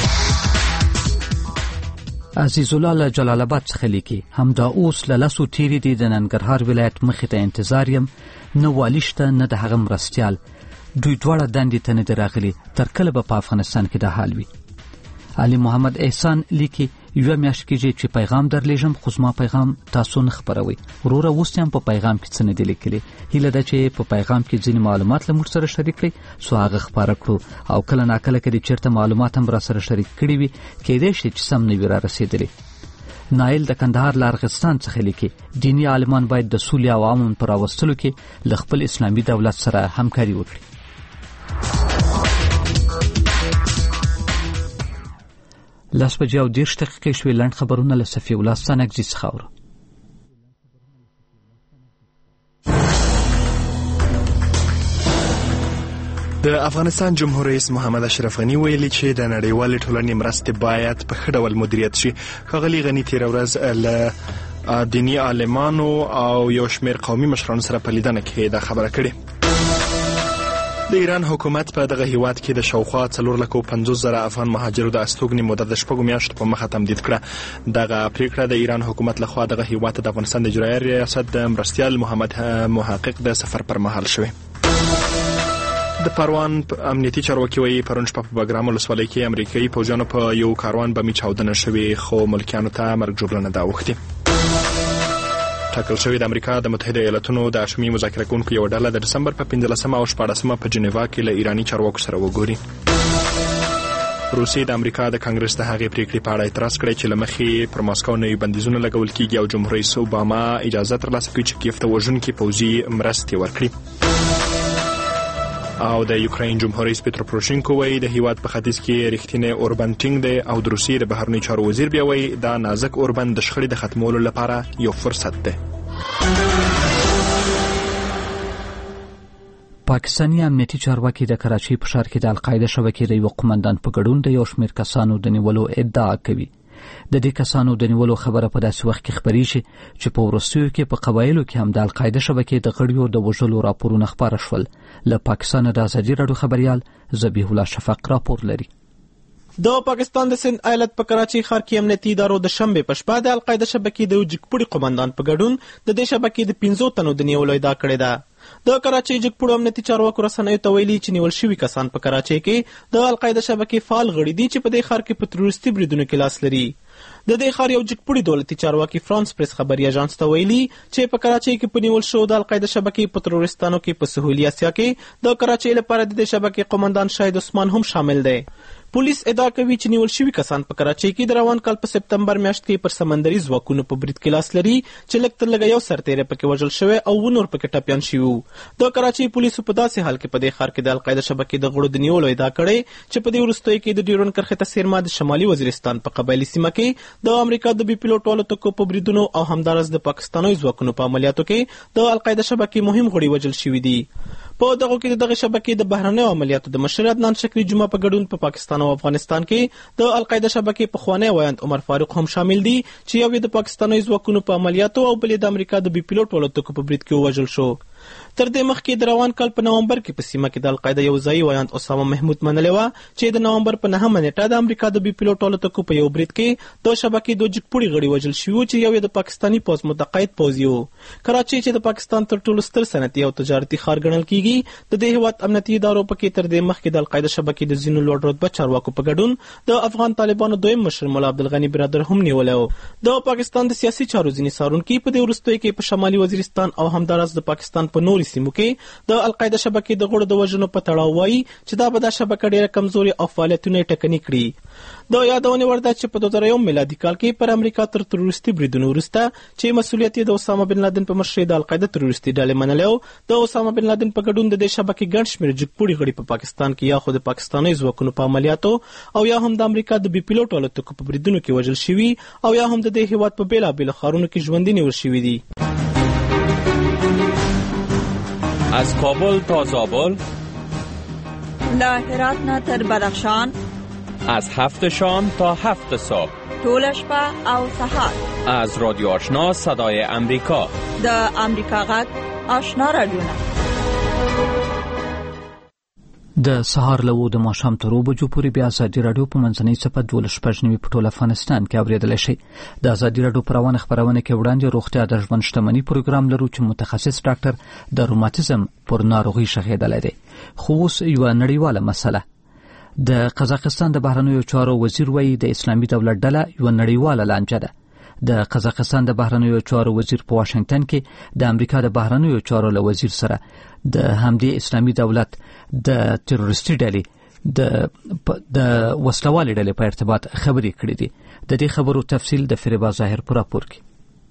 Speaker 1: عزیز الله له جلال آباد څخه لیکي همدا اوس له لسو تیرې دي د ننګرهار ولایت مخې ته انتظار یم نه والي شته نه د هغه مرستیال. دوی دواړه دندې ته نه دي راغلي. تر کله به په افغانستان کې دا حال وي؟ علي محمد احسان لیکي یوه میاشت کېږي چې پیغام درلیږم خو زما پیغام تاسو نه خپروئ. وروره اوس هم په پیغام کې څه نه دي لیکلي. هیله ده چې په پیغام کې ځینې معلومات له موږ سره شریک کړئ څو هغه خپاره کړو او کله ناکله که دې چېرته معلومات هم را سره شریک کړي وي کیدای شي چې سم نه وي را رسېدلي. نایل د کندهار له ارغستان څخه لیکي دینی عالمان باید د سولې او امن پر راوستلو کې له خپل اسلامي دولت سره همکاري وکړي. لاس بجې او دېرش دقیقې شوې. لنډ خبرونه له صفي الله ستانکزي څخه اورو.
Speaker 2: د افغانستان جمهور رئیس محمد اشرف غنی ویلي چې د نړیوالې ټولنې مرستې باید په ښه ډول مدیریت شي. ښاغلي غنی تېره ورځ له دینی عالمانو او یو شمېر قومي مشرانو سره په لیدنه کې دا خبره کړې. د ایران حکومت په دغه هیواد کې د شاوخوا څلور لکو پنځوس زره افغان مهاجرو د استوګنې موده د شپږو میاشتو په مخه تمدید کړه. دغه پریکړه د ایران حکومت لخوا دغه هیواد ته د افغانستان د اجرایي ریاست د مرستیال محمد محقق د سفر پر مهال شوې. د پروان امنیتي چارواکي وایي پرون شپه په بګرام ولسوالۍ کې امریکایي پوځیانو په یو کاروان بمي چاودنه شوې، خو ملکیانو ته مرګ ژوبلنه ده اوښتې. ټاکل شوې د امریکا د متحده ایالاتونو د اشمي مذاکره کوونکو یو ډله د دسمبر په پنځلسمه او شپاړسمه په جنیوا کې له ایراني چارواکو سره وګوري. روسیې د امریکا د کانګرس د هغې پریکړې په اړه اعتراض کړی چې له مخې پر ماسکو نوي بندیزونه لګول کېږي او جمهور رئیس اوباما اجازه ترلاسه کړي چې کیف ته وژونکي پوځي مرستې ورکړي. او د یوکراین جمهور رئیس پیترو پروشینکو وایي د هیواد په ختیځ کې رښتینی اوربند ټینګ دی او د روسیې د بهرنیو چارو وزیر بیا وایي دا نازک اوربند د شخړې د ختمولو لپاره یو فرصت دی.
Speaker 1: پاکستاني امنیتي چارواکي د کراچۍ په ښار کې د القاعده شبکې د یو قومندان په ګډون د یو شمېر کسانو د نیولو ادعا کوي. د دې کسانو د نیولو خبره په داسې وخت کې خبرېږي چې په وروستیو کې په قبایلو کې هم د القاعده شبکې د غړیو د وژلو راپورونه خپاره شول. له پاکستان د ازادي راډیو خبريال ذبیح الله شفق راپور لري.
Speaker 4: د پاکستان د سند ایالت په کراچۍ ښار کې امنیتي ادارو د شنبې په شپه د القاعده شبکې د یو جګپوړي قومندان په ګډون د دې شبکې د پنځو تنو د نیولو ادعا کړې ده. د کراچۍ جګپوړو امنیتي چارواکو رسنیو ته ویلي چې نیول شوي کسان په کراچۍ کې د القاعده شبکې فعال غړي دي چې په دې ښار کې په تروریستي بریدونو کې لاس لري. د دې ښار یو جګپوړي دولتي چارواکي فرانس پریس خبري اژانس ته ویلي چې په کراچۍ کې په نیول شو د القاعده شبکې په تروریستانو کې په سهولي اسیا کې د کراچۍ لپاره د دې شبکې قومندان شاهد عثمان هم شامل دی. پولیس ادعا کوي چې نیول شوي کسان په کراچۍ کې د روان کال په سپتمبر میاشت کې پر سمندري ځواکونو په برید کې لاس لري چې لږ تر لږه یو سرتیری پکې وژل شوی او ونور پکې ټپیان شوي. د کراچۍ پولیسو په داسې حال کې په دې ښار کې د القاعده شبکې د غړو د نیولو ادعا کړې چې په دې وروستیو کې د ډیورن کرښې ته څیرمه د شمالي وزیرستان په قبایلي سیمه کې د امریکا د بي پیلوټ الوتکو په بریدونو او همدارس د پاکستاني ځواکونو په عملیاتو کې د القاعده شبکې مهم غړي وژل شوي دي. په دغه کې دغه شبکې د بهرنیو عملیاتو د مشر عدنان شکری جمعه په ګډون په پاکستان او افغانستان کې د القاعده شبکې پخوانی وایند عمر فاروق هم شامل دي چې یو د پاکستاني ځواکونو په عملیاتو او بل د امریکا د بي پیلوټ الوتکو په برید کې وژل شو. تر دې مخکې د روان کال په نومبر کې په سیمه کې د القاعده یو ځای وایند اسامه محمود منلې و چې د نومبر په نهمه نیټه د امریکا د بي پیلوټ الوتکو په یو برید کې د شبکې د جګپوړي غړي وژل شوي چې یو د پاکستاني پوځ متقاعد پوځي و. کراچۍ چې د پاکستان تر ټولو ستر صنعتي او تجارتي ښار ګڼل کیږي د دې هیواد امنیتي ادارو پکې تر دې مخکې د القاعده شبکې د ځینو لوړ رتبه چارواکو په ګډون د افغان طالبانو دویم مشر مولا عبدالغني برادر هم نیولی و. د پاکستان د سیاسي چارو ځینې څارونکي په دې وروستیو کې په شمالي وزیرستان او همدارس د پاکستان په نورو سیمو کې د القاعده شبکې د غړو د وژنو په تړاو وایي چې دا به دا شبکه ډېره کمزوري او فعالیتونه یې ټکني کړي. د یادونې وړ ده چې په دوه زره یو میلادي کال کې پر امریکا تر تروریستي بریدونو وروسته چې مسؤلیت یې د اسامه بن لادن په مشرۍ د القاعده تروریستي ډلې منلی و، د اسامه بن لادن په ګډون د دې شبکې ګڼ شمېر جګپوړي غړي په پاکستان کې یا خو د پاکستاني ځواکونو په عملیاتو او یا هم د امریکا د بي پیلوټ الوتکو په بریدونو کې وژل شوي او یا هم د دې هیواد په بېلابېلو ښارونو کې ژوندي نیول شوي دي.
Speaker 22: از کابل تا زابل،
Speaker 23: له هرات نه تر بدخشان،
Speaker 22: از هفت شام تا هفت صبح،
Speaker 23: طول شپه او سحر،
Speaker 22: از رادیو آشنا صدای امریکا،
Speaker 23: د امریکا غږ آشنا رادیو.
Speaker 1: د سهار له و د ماښام تر اوو بجو پورې بیا ازادي راډیو په منځنۍ څپه دولس شپږ نوي په ټول افغانستان کې اورېدلی شئ. د ازادي راډیو په روانه خپرونه کې وړاندې روغتیا د ژوند شتمني پروګرام لرو چې متخصص ډاکټر د روماتیزم پر ناروغۍ شخېدلی دی. خو اوس یوه نړیواله مسله. د قزاقستان د بهرنیو چارو وزیر وایي د اسلامي دولت ډله یوه نړیواله لانجه ده. د قزاقستان د بهرنیو چارو وزیر په واشنگټن کې د امریکا د بهرنیو چارو له وزیر سره د همدې اسلامي دولت د تروریستي ډلې د د وسلوالې ډلې په ارتباط خبرې کړې دي. د دې خبرو تفصیل د فریبا ظاهر پر راپور کې.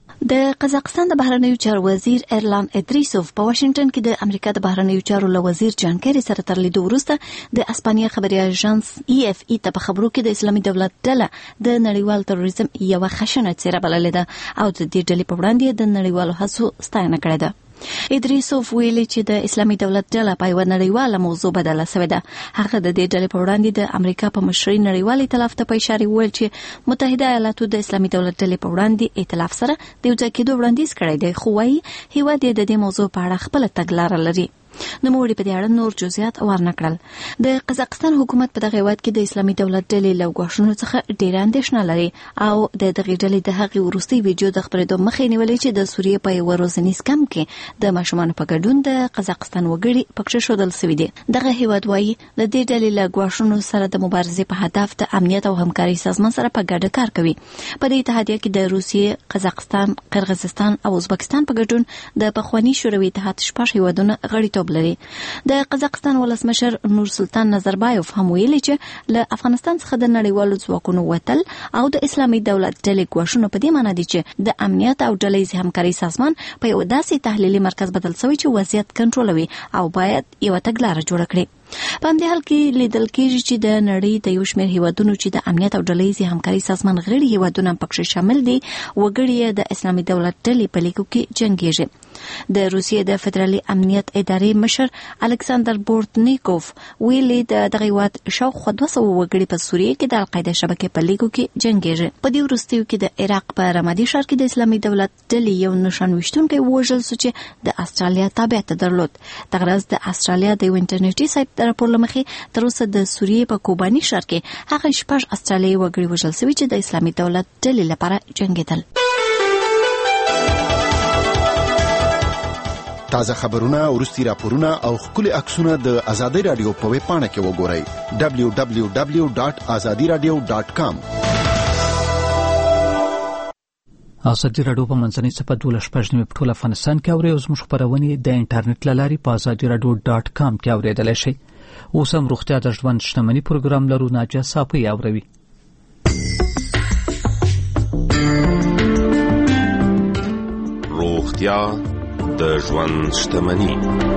Speaker 12: د قزاقستان د بهرنیو چارو وزیر ایرلان ادریسوف په واشنگټن کې د امریکا د بهرنیو چارو له وزیر جان کیری سره تر لیدو وروسته د اسپانیا خبري اژانس ای اف ای ته په خبرو کې د اسلامي دولت ډله د نړیوال تروریزم یو خشنه څیره بللې ده او د دې ډلې په وړاندې د نړیوالو هڅو ستاینه کړې ده. ادریسوف ویلي چې د اسلامي دولت ډله په یوه نړیواله موضوع بدله شوې ده. هغه د دې ډلې په وړاندې د امریکا په مشرۍ نړیوال ائتلاف ته په اشاره ویل چې متحده ایالاتو د اسلامي دولت ډلې په وړاندې ائتلاف سره د یو ځای کېدو وړاندیز کړی دی، خو وايي هیواد یې د دې موضوع په اړه خپله تګلاره لري. نوموړي په دې اړه نور جزئیات ورنه کړل. د قزاقستان حکومت په دغه هیواد کې د اسلامي دولت ډلې له ګواښونو څخه ډېره اندېښنه لري او د دغې ډلې د هغې وروستۍ ویډیو د خپرېدو مخې نیولې چې د سوریې په یوه روزنیز کمپ کې د ماشومانو په ګډون د قزاقستان وګړي پکښې ښودل سوي دي. دغه هیواد وایي د دې ډلې له ګواښونو سره د مبارزې په هدف د امنیت او همکارۍ سازمان سره په ګډه کار کوي. په دې اتحادیه کې د روسیې، قزاقستان، قرغیزستان او ازبکستان په ګډون د پخواني شوروي اتحاد شپږ هیوادونه غړیتوب لري. د قزاقستان ولسمشر نور سلطان نظربایوف هم ویلي چې له افغانستان څخه د نړیوالو ځواکونو وتل او د اسلامي دولت ډلې ګواښونه په دې معنی دي چې د امنیت او ډلهییزې همکارۍ سازمان په یو داسې تحلیلي مرکز بدل شوی چې وضعیت کنټرولوي او باید یوه تګلاره جوړه کړي. په همدې حال کې لیدل کېږي چې د نړۍ د یو شمېر هیوادونو چې د امنیت او ډلهییزې همکارۍ سازمان غړي هیوادونه پکښې شامل دي وګړي د اسلامي دولت ډلې په لیکو کې جنګېږي. د روسیې د فدرالي امنیت ادارې مشر الکساندر بورتنیکوف ویلي د دغه هیواد شاوخوا دوه سوه وګړي په سوریې کې د القاعده شبکې په لیکو کې جنګېږي. په دې وروستیو کې د عراق په رمادي ښار کې د اسلامي دولت ډلې یو نښان ویشتونکی ووژل سو چې د استرالیا تابعیت درلود. دغه ورځ د استرالیا د یو انټرنیټي سایټ د راپور له مخې تر اوسه د سوریې په کوباني ښار کې هغه شپږ استرالیایي وګړي وژل سوي چې د اسلامي دولت ډلې لپاره جنګېدل.
Speaker 20: تازه خبرونه، وروستي راپورونه او ښکلي عکسونه د ازادي رادیو په ویب پاڼه کې وګورئ دبلیو دبلیو دبلیو ډاټ ازادي رادیو ډاټ کام.
Speaker 1: ازادي رادیو په منځنۍ صفحه دولس شپږ نیمې په ټول افغانستان کې اوري او زموږ خپرونې د انټرنیټ له لارې په ازادي رادیو ډاټ کام کې اورېدلی شئ. اوس هم روغتیا د ژوند شتمني پروګرام لرو. ناجیه صافی اوروي.
Speaker 13: روغتیا د ژوند شتمني.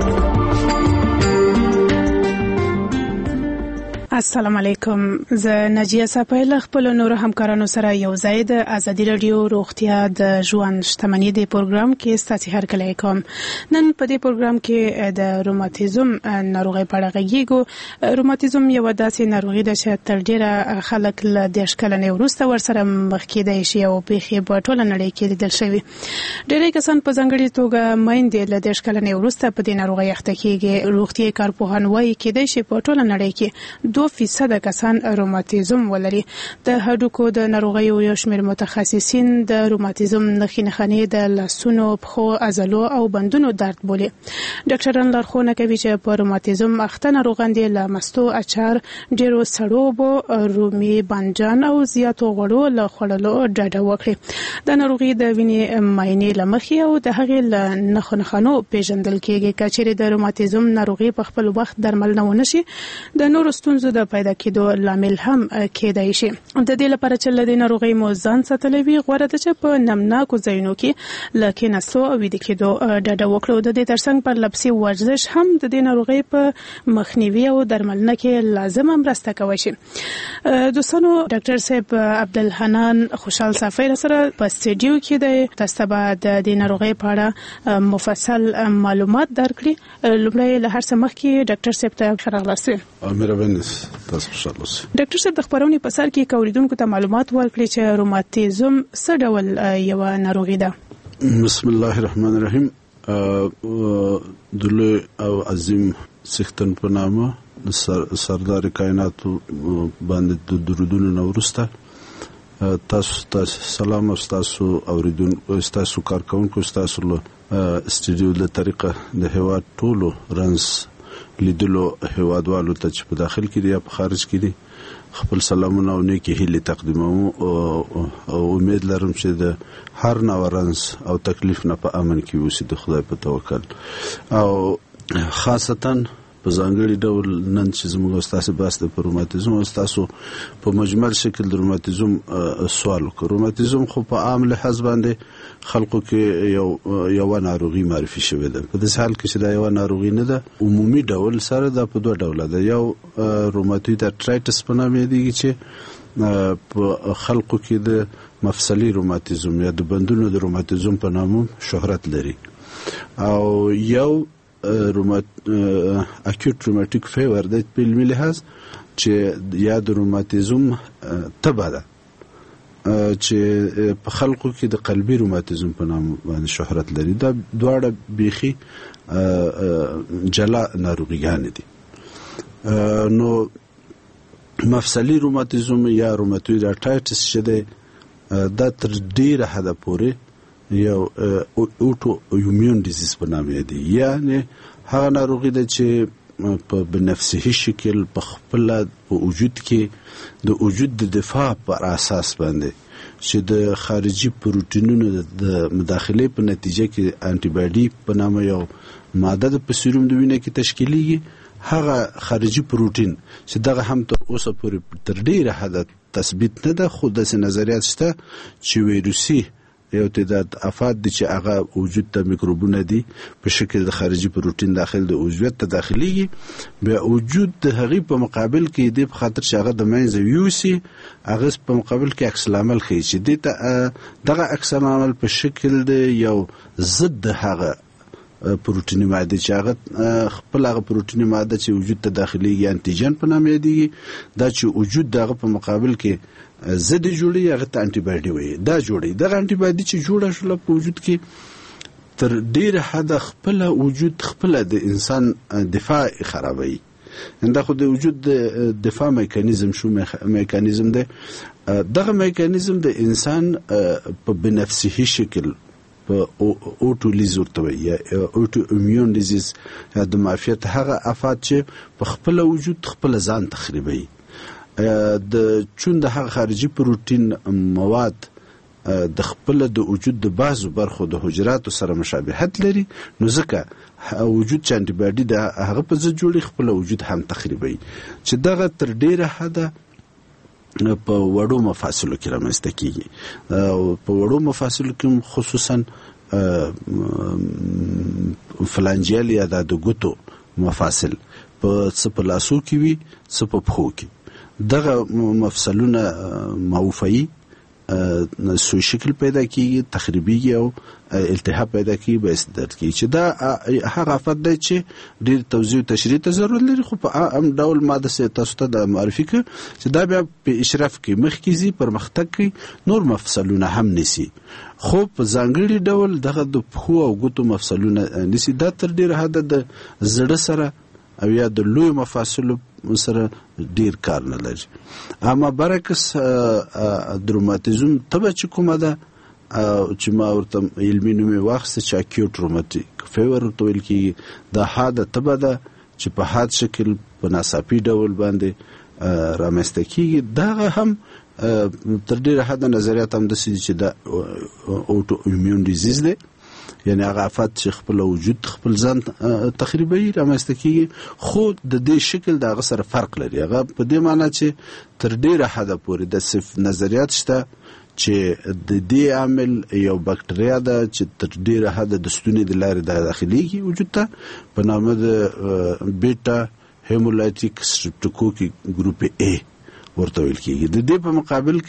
Speaker 11: السلام علیکم. زه ناجیه صافی له خپلو نورو همکارانو سره یو ځای د ازادي رادیو روغتیا د ژوند شتمني د پروګرام کې ستاسو هرکلی کوم. نن په دې پروګرام کې د روماتیزم ناروغۍ په اړه غږیږو. روماتیزم یوه داسې ناروغي ده چې تر ډېره خلک له دېرش کلنې وروسته ورسره مخ کېدی شي او پېښې په ټوله نړۍ کې لیدل شوي. ډېری کسان په ځانګړې توګه میندې له دېرش کلنې وروسته په دې ناروغۍ اخته کېږي. روغتیایي کارپوهان وایي کېدی شي په ټوله نړۍ کې دو فیصد کسان روماتیزم ولري. د هډوکو د ناروغیو یو شمېر متخصصین د روماتیزم نښې نښانې د لاسونو، پښو، عضلو او بندونو درد بولي. ډاکټران لارښوونه کوي چې په روماتیزم اخته ناروغان دې له مستو، اچار، ډېرو سړو اوبو، رومي بانجان او زیاتو غوړو له خوړلو ډډه وکړي. د ناروغي د وینې معاینې له مخې او د هغې له نښو نښانو پیژندل کېږي. که چیرې د روماتیزم ناروغي په خپل وخت درملنه ونه شي د نورو ستونزو د پیدا کېدو لامل هم کېدای شي. د دې لپاره چې له دې ناروغۍ مو ځان ساتلی وي غوره ده چې په نمناکو ځایونو کې له کېناستو او ویده کېدو ډډه وکړو. د دې ترڅنګ پرلپسې ورزش هم د دې ناروغۍ په مخنیوي او درملنه کې لازمه مرسته کولی شي. دوستانو، ډاکټر صاحب عبدالحنان خوشحال صافی سره په سټوډیو کې دی. تاسو ته به د دې ناروغۍ په اړه مفصل معلومات درکړي. لومړی له هر څه مخکې ډاکټر صاحب ته ښه راغلاست.
Speaker 6: مهرباني تاسو خوشاله اوسئ.
Speaker 11: ډاکټر صاحب د خبرونې په سر کې اوریدونکو ته معلومات ورکړي چې روماتیزم څه ډول یوه ناروغي ده.
Speaker 6: بسم الله الرحمن الرحیم. د لوی او عظیم څښتن په نامه د سردار کائناتو باندې د درودونو نه وروسته تاسو تاسو سلام او تاسو اوریدونکو، تاسو کارکونکو، تاسو له استډیو له طریقه د هوا ټولو رنس لیدلو هوادوالو ته چې په داخل کې دي یا په خارج کې دي خپل سلامونه او نیکی هیلې تقدیموم او امید لرم چې د هر نوع رنس او تکلیف نه په امن کې اوسي د خدای په توکل. او خاصتا په ځانګړي ډول نن چې زموږ استاد باس د روماتیزم او تاسو په مجمل شکل د روماتیزم سوال وکړو. روماتیزم خو په عام لحاظ باندې خلکو کې یو یو ناروغي معرفي شوې ده. په دې حال کې چې دا یو ناروغي نه ده، عمومي ډول سره دا په دوه ډوله ده. یو روماتوید ارترایټس په نامه دی چې په خلکو کې د مفصلي روماتیزم یا د بندونو د روماتیزم په نامه شهرت لري، او یو رومات اکیوت روماتیک فیور د په علمي لحاظ چې یا د روماتیزم تبه ده چې په خلکو کې د قلبي روماتیزم په نام باندې شهرت لري. دا دواړه بیخي جلا ناروغیان دي. نو مفصلي روماتیزم یا روماتوید ارترایټس چې ده دا تر ډیره حده پورې یو اوټو ایمیون ډیزیز په نامه دی، یعنی هغه ناروغي ده چې په بنفسي شکل په خپل په وجود کې د وجود د دفاع پر اساس باندې چې د خارجي پروتینونو د مداخله په نتیجه کې انټي باډي په نامه یو ماده د پسیروم د وینې کې تشکیلیږي. هغه خارجي پروتین چې دغه هم تر اوسه پورې تر ډیره حد تثبیت نه ده، خو داسې نظریات شته چې ویروسي یو تعداد افات دي چې هغه وجود ته میکروبونه دي په شکل د خارجي پروتین داخل د عضویت ته داخليږي، بیا وجود د هغې په مقابل کې دی په خاطر چې هغه د منځه یوسي، هغه په مقابل کې عکس العمل ښیي چې دې ته دغه عکس العمل په شکل د یو ضد هغه پروتینی ماده چې هغه خپل هغه پروتینی ماده چې وجود ته داخليږي انټيجن په نامه یادېږي، دا چې وجود دغه په مقابل کې ضد جوړي هغه ته انټي باډي وایي. دا جوړي دغه انټي باډي چې جوړه شول په وجود کې تر ډیره حد خپل وجود خپل د انسان دفاع خرابوي. دا خو د وجود د دفاع میکانیزم شو میکانیزم ده. دغه میکانیزم د انسان په بنفسي شکل په اوټو لیزور ته یا اوټو ایمیون ډیزیز یا د معافیت هغه افات چې په خپل وجود خپل ځان تخریبوي. د چون د هغه خارجي پروتین مواد د خپل د وجود د بعضو برخو د حجراتو سره مشابهت لري، نو ځکه وجود چې انټي باډي د هغه په ضد جوړي خپل وجود هم تخریبوي، چې دغه تر ډیره حده په وړو مفاصلو کې رامنځته کیږي. په وړو مفاصلو کې خصوصا فلانجیل یا د ګوتو مفاصل په څه په لاسو کې وي څه په پښو کې، دغه مفصلونه موفعي سوی شکل پیدا کیږي، تخریبیږي او التهاب پیدا کیږي، به استداد کیږي چې دا هغه افت دی چې ډیر توضیح تشریح ته ضرورت لري. خو په عام ډول ماده سه تاسو ته د معرفي ک چې دا بیا په اشراف کې مخکېزي پرمختګ کوي، نور مفصلونه هم نسی، خو په ځانګړي ډول دغه د پښو او ګوتو مفصلونه نسی. دا تر ډیر حد د زړه سره او یا د لوی مفاصلو سره ډیر کار نه لري. اما برعکس د روماتیزم تبه چې کومه ده چې ما ورته علمي نوم یې واخیسته چې اکیوټ روماتیک فیور ورته ویل کېږي، دا حاده تبه ده چې په حاد شکل په ناڅاپي ډول باندې رامنځته کېږي. دغه هم تر ډیره حده نظریات هم داسې دي چې دا اوټو ایمیون ډیزیز دی، یعنی هغه افات چې خپل وجود خپل ځان تخریبوي رامنځته کیږي، خو د دې شکل د هغه سره فرق لري. هغه په دې معنی چې تر ډیره حده پورې د صف نظریات شته چې د دې عامل یو بکټریا ده چې تر ډیره حده د ستوني د لارې د داخليږي وجود ته په نامه د بیټا هیمولایټیک سټریپټوکوکي ګروپ ا ورته ویل کیږي. د دې په مقابل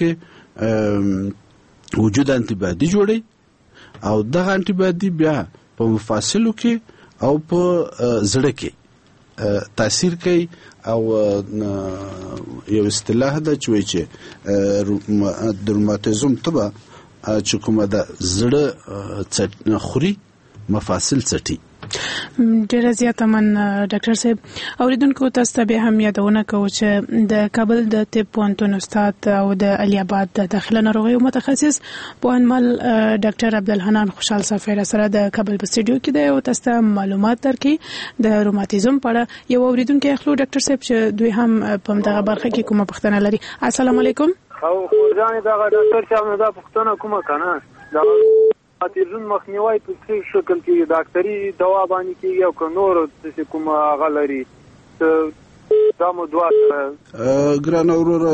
Speaker 6: کې وجود انټي باډي جوړي او دغه انټي باډي بیا په مفاصلو کې او په زړه کې تاثیر کوي. او یو اصطلاح ده چې وایي چې د روماتیزم تبه چې کومه ده زړه خوري مفاصل څټي.
Speaker 11: ډیره زیاته من ډاکټر صاحب اوریدونکو تاسو ته به هم یادونه کوم چې د کابل د طب پوهنتون استاد او د علي آباد د داخله ناروغیو متخصص پوهنمل ډاکټر عبدالحنان خوشحال صافی سره د کابل په سټوډیو کې دی او تاسو ته معلومات درکړي د روماتیزم په اړه. یو اوریدونکو اخلو ډاکټر صاحب چې دوی هم په دغه برخه کې کومه پوښتنه لري. السلام علیکم.
Speaker 7: او خو ځان دا ډاکټر صاحب نه دا پوښتنه کومه کنه دا روماتیزم مخنیوي په څه شکل کې ډاکټري دوا باندې کیږي او نور څه کومه غلري دا مو دوا
Speaker 6: ګران وروره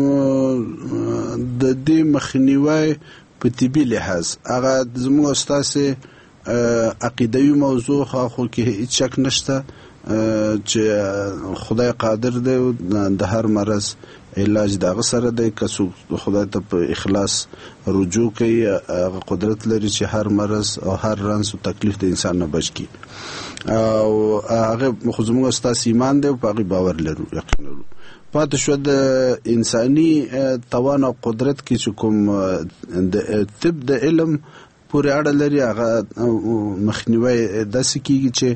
Speaker 6: د دې مخنیوي په طبي لحاظ هغه زموږ استاسې عقیدوي موضوع خو کې هیڅ شک نشته چې خدای قادر دی د هر مرض علاج دغه سره دی که څوک خدای ته په اخلاص رجوع کوي هغه قدرت لري چې هر مرض او هر رنځ او تکلیف د انسان نه بچ کړي او هغه خو زموږ ستاسو ایمان دی او په هغې باور لرو یقین لرو پاتې شو د انساني توان او قدرت کې چې کوم د طب د علم پورې اړه لري هغه مخنیوی داسې کېږي چې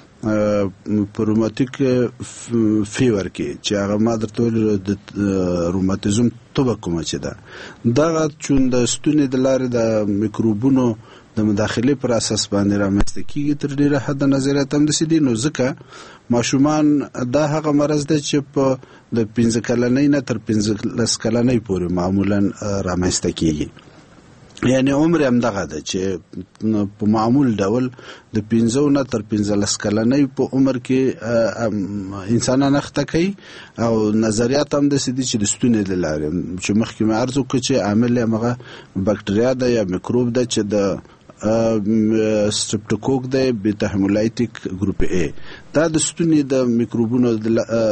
Speaker 6: په روماتیک فیور کې چې هغه ما درته ویل د روماتیزم تبه کومه چې ده دغه چون د ستوني د لارې د میکروبونو د مداخلې پر اساس باندې رامنځته کېږي تر ډېره حده نظریات همداسې دي نو ځکه ماشومان دا هغه مرض دی چې په د پنځه کلنۍ نه تر پنځلس کلنۍ پورې معمولا رامنځته کېږي یعنی عمر هم دغه ده چې په معمول ډول د پنځه نه تر پنځلس کلنۍ په عمر کې انسانان اخته کوي او نظریات هم داسې دي چې د ستوني له لارې چې مخکې مې عرض وکړ چې عامل یې همغه بکټریا ده یا میکروب ده چې د سټریپټوکوک دی بیتا هیمولایټیک ګروپ ای دا د ستوني د میکروبونو د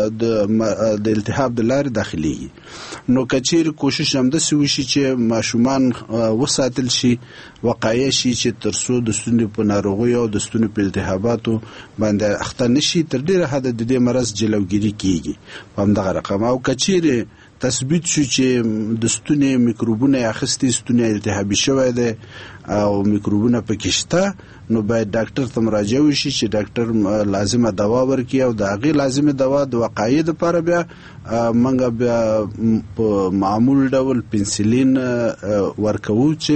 Speaker 6: التهاب د لارې داخليږي نو کچیر کوشش هم داسې وشي چې ماشومان وساتل شي وقایع شي چې تر څو د ستوني په ناروغیو او د ستوني په التهاباتو باندې اخته نشي تر ډیره حد د دې مرض جلوګیری کیږي په همدغه رقم او کچیر تثبیت شو چې د ستوني میکروبونه اخستي ستوني التهابي شوی دی او میکروبونه پکې شته نو باید ډاکټر ته مراجعه وشي چې ډاکټر لازمه دوا ورکړي او د هغې لازمه دوا د وقایع دپاره بیا موږ بیا په معمول ډول پنسلین ورکوو چې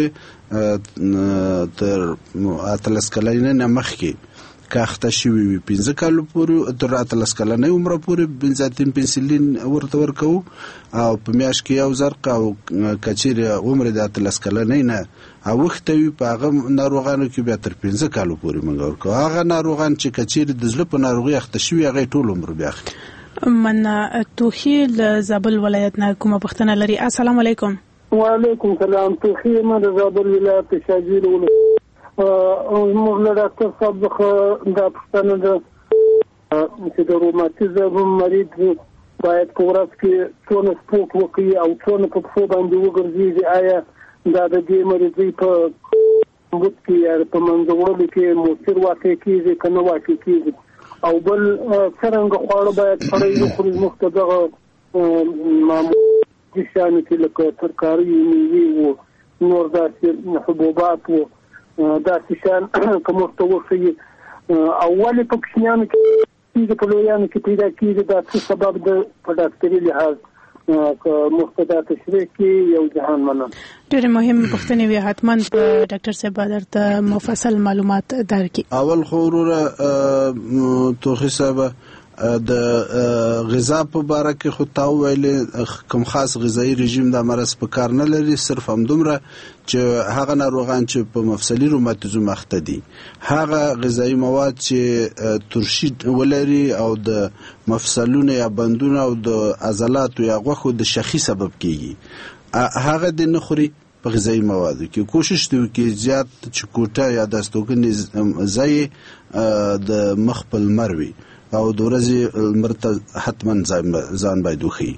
Speaker 6: تر اتلس کلنۍ نه مخکې که اخته شوي وي پنځه کالو پورې تر اتلس کلنۍ عمره پورې بنزاتین پنسلین ورته ورکوو او په میاشت کې یو زرق او که چیرې عمر د اتلس کلنۍ نه اوښته وي په هغه ناروغانو کې بیا تر پنځه کالو پورې موږ ورکوو هغه ناروغان چې که چیرې د زړه په ناروغي اخته شوي هغه یې ټول عمر بیا اخلي
Speaker 11: مننه توخي له زابل ولایت نه کومه پوښتنه لري السلام علیکم
Speaker 8: وعلیکم سلام توخي ما د زابل ولایت شاجویر ولایت موږ له ډاکټر صاحب څخه دا پوښتنه ده چې د روماتیزم مریض باید په ورځ کې څونه سپورټ وکړي او څونه په پښو باندې وګرځېږي آیا دا د دې مریضۍ په بوت کې یا په منځوړلو کې مؤثر واقع کېږي که نه واقع کېږي او بل څرنګه خواړه باید سړی وخوري موږ ته دغه معمولي شیانو کې لکه ترکاري میوې و نور داسې حبوبات و داسې شیان که موږ ته وښیي او ولې په کوچنیانو کې کېږي په لویانو کې پیدا کېږي دا څه سبب ده په ډاکټري لحاظ که موږ ته دا تشریح کړي یو جهان منم
Speaker 11: ډېرې مهمې پوښتنې وې حتما په ډاکټر صاحب به درته مفصل معلومات درکړي
Speaker 6: اول خو وروره توخي صاحبه د غذا په باره کې خو تا وویلې کوم خاص غذایي رژیم د مرض په کار نه لري صرف همدومره چې هغه ناروغان چې په مفصلي روماتیزم اخته دي هغه غذایي مواد چې ترشي ولري او د مفصلونو یا بندونو او د عضلاتو یا غوښو د شخي سبب کیږي هغه د نه خوري په غذایي موادو کې کوشش دی چې زیات چکوټه یا دستوګنې ځای د مخ په لمر وي او د ورځې لمر ته حتما ځان باید وښیي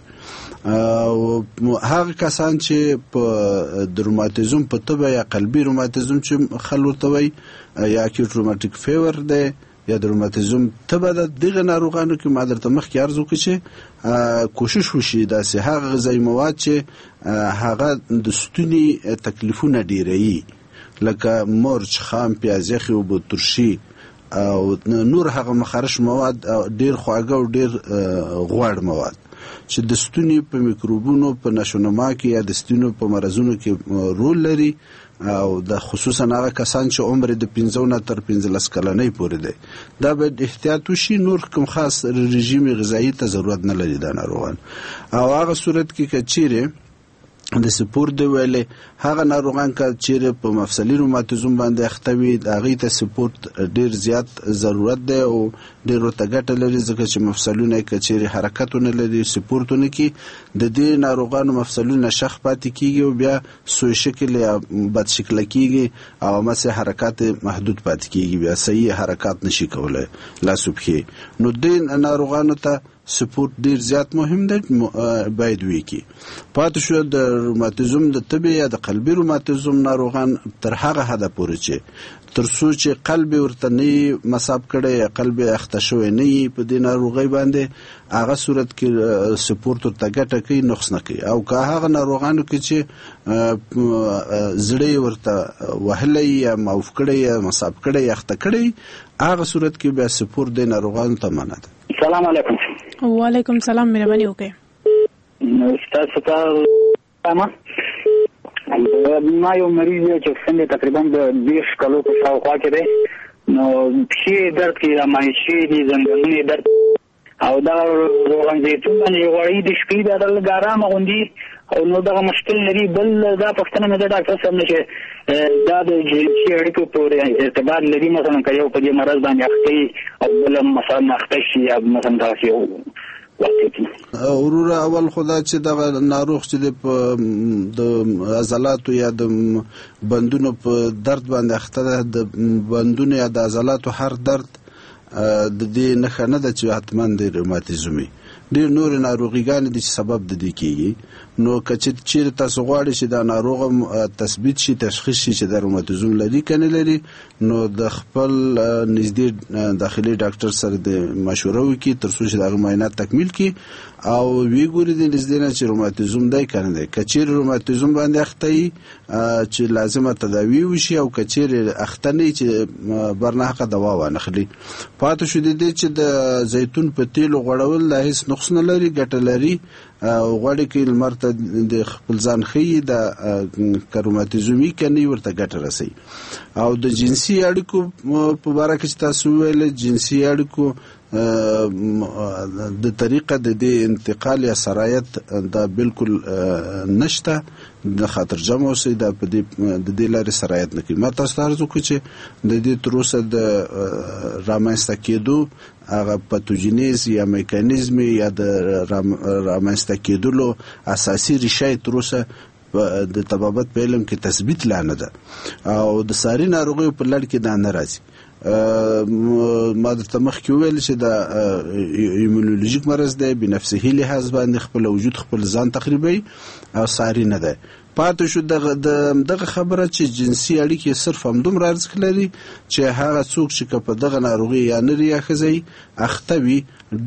Speaker 6: هغه کسان چې په د روماتیزم په تبه یا قلبي روماتیزم چې خلک ورته وایي یا اکیوټ روماتیک فیور دی یا د روماتیزم تبه د دغه ناروغانو کې ما درته مخکې عرض وکړ چې کوشش وشي داسې هغه غذایي مواد چې هغه د ستوني تکلیفونه ډیروي لکه مرچ خام پیاز یخي اوبه ترشي او نور هغه مخارج مواد ډیر خواږه او ډیر غوړ مواد چې د ستوني په میکروبونو په نشونما کې یا د ستوني په مرزونو کې رول لري او د خصوصا هغه کسان چې عمر د پنځه نه تر پنځلس کلنۍ پورې دی دا باید احتیاط وشي نور کوم خاص رژیم غذایی ته ضرورت نه لري دا ناروغان او هغه صورت کې که چیرې د سپورت دی ویلې هغه ناروغان که چیرې په مفصلي روماتیزم باندې اخته وي د هغې ته سپورت ډېر زیات ضرورت دی او ډېر ورته ګټه لري ځکه چې مفصلونه که چیرې حرکت ونه لري سپورت ونه کړي د دې ناروغانو مفصلونه شخ پاتې کېږي او بیا سوی شکل یا بد شکله کېږي او همسې حرکات محدود پاتې کېږي بیا صحیح حرکات نشي کولی لاس و پښې نو دې ناروغانو ته سپورت ډیر زیات مهم دی باید وي کی پاتې شو د روماتیزم د تبې یا د قلبي روماتیزم ناروغان تر هغه حده پورې چې تر څو چې قلب ورته نه مصاب کړي یا قلب اخته شوی نه په دې ناروغي باندې هغه صورت کې سپورت ورته ګټه کوي نقص نه کوي او که هغه ناروغانو کې چې زړه ورته وهلی یا معوف کړي یا مصاب کړي یا اخته کړي هغه صورت کې بیا سپورت د ناروغانو ته منع ده.
Speaker 10: السلام علیکم.
Speaker 11: وعلیکم سلام مهرباني وکړئ.
Speaker 10: تاسو ته ما ما یو مریض چې څنګه تقریبا د بیس کلو په شاوخوا کې دی نو پښې درد کوي رامایشي دي زنګونونه درد او دا روغن زیتون باندې غوړی د شپې د دل ګرام غوندي او نو دا مشکل لري بل دا پښتنه مې د ډاکټر صاحب نشه دا د جنسي اړیکو پورې ارتباط لري مثلا که یو په دې مرض باندې اخته او بل مثلا اخته شي یا مثلا تاسو یو
Speaker 6: ورور اول خدا چې د ناروغ چې د عضلاتو یا د بندونو په درد باندې اخته ده د بندونو یا د عضلاتو هر درد د دې نښه نه ده چې حتما د روماتیزمي ډېر نور ناروغیګانې دي چې سبب د دې کېږي نو که چیرې تاسو غواړئ چې دا ناروغه تثبیت شي تشخیص شي چې د روماتیزم لري که نه لري نو د خپل نږدې داخلي ډاکټر سره د مشوره وکړي تر څو چې د هغه معاینات تکمیل کړي او وی ګوري د نږدې نه چې روماتیزم دی که نه دی که چیرې روماتیزم باندې اخته وي چې لازمه تداوي وشي او که چیرې اخته نه وي چې برناحقه دوا وانخلي پاتې شو د دې چې د زیتون په تیلو غوړول دا هیڅ نقص نه لري ګټه لري غوړي کې لمر ته د خپل ځان ښیي د روماتیزمي که نه ورته ګټه رسوي او د جنسي اړیکو په باره کې چې تاسو وویل جنسي اړیکو د طریقه د دې انتقال یا سرایت دا بالکل نشته د خاطر جمع اوسئ دا په دې د دې لارې سرایت نه کوي ما تاسو ته عرض وکړو چې د دې تر اوسه د رامنځته کېدو هغه پاتوجینیز یا میکانیزم یا د رامنځته کېدلو اساسي ریشه یې تر اوسه د طبابت په علم کې تثبیت لا نه ده او د ساري ناروغیو په لړ کې دا نه راځي ما درته مخکې وویل چې دا ایمونولوژیک مرض دی بنفسه لحاظ باندې خپل وجود خپل ځان تخریبوي او ساري نه دی پاتې شو دغه خبره چې جنسي اړیکې صرف همدومره ارزښت لري چې هغه څوک چې که په دغه ناروغي یا نري یا ښځه اخته وي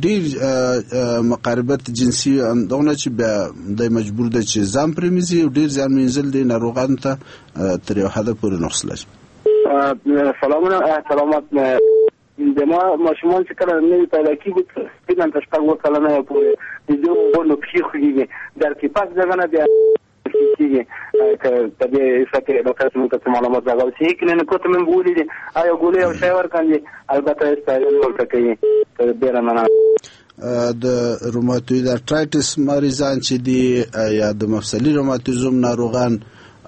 Speaker 6: ډېر مقاربت جنسي همدغونه چې بیا دی مجبور دی چې ځان پرې مینځي او ډېر ځان مینځل دی ناروغانو ته تر یو حده پورې نقص لري.
Speaker 10: سلامونه احترامات د ما ماشومان چې کله نوي پیدا کېږي سپینان ته شپږ اووه کلنه یا پورې د دې اوبو پښې خوږېږي در کې پاک ځای نه بیا کېږي که په دې حصه کې ډاکټر موږ ته معلومات راغلی چې کلینیکو ته مې بولي دي او ګولۍ او شی ورکاندي البته استایل ورته کوي ډېره مننه.
Speaker 6: د روماتوید ارترایټس مریضان چې دي یا د مفصلي روماتیزم ناروغان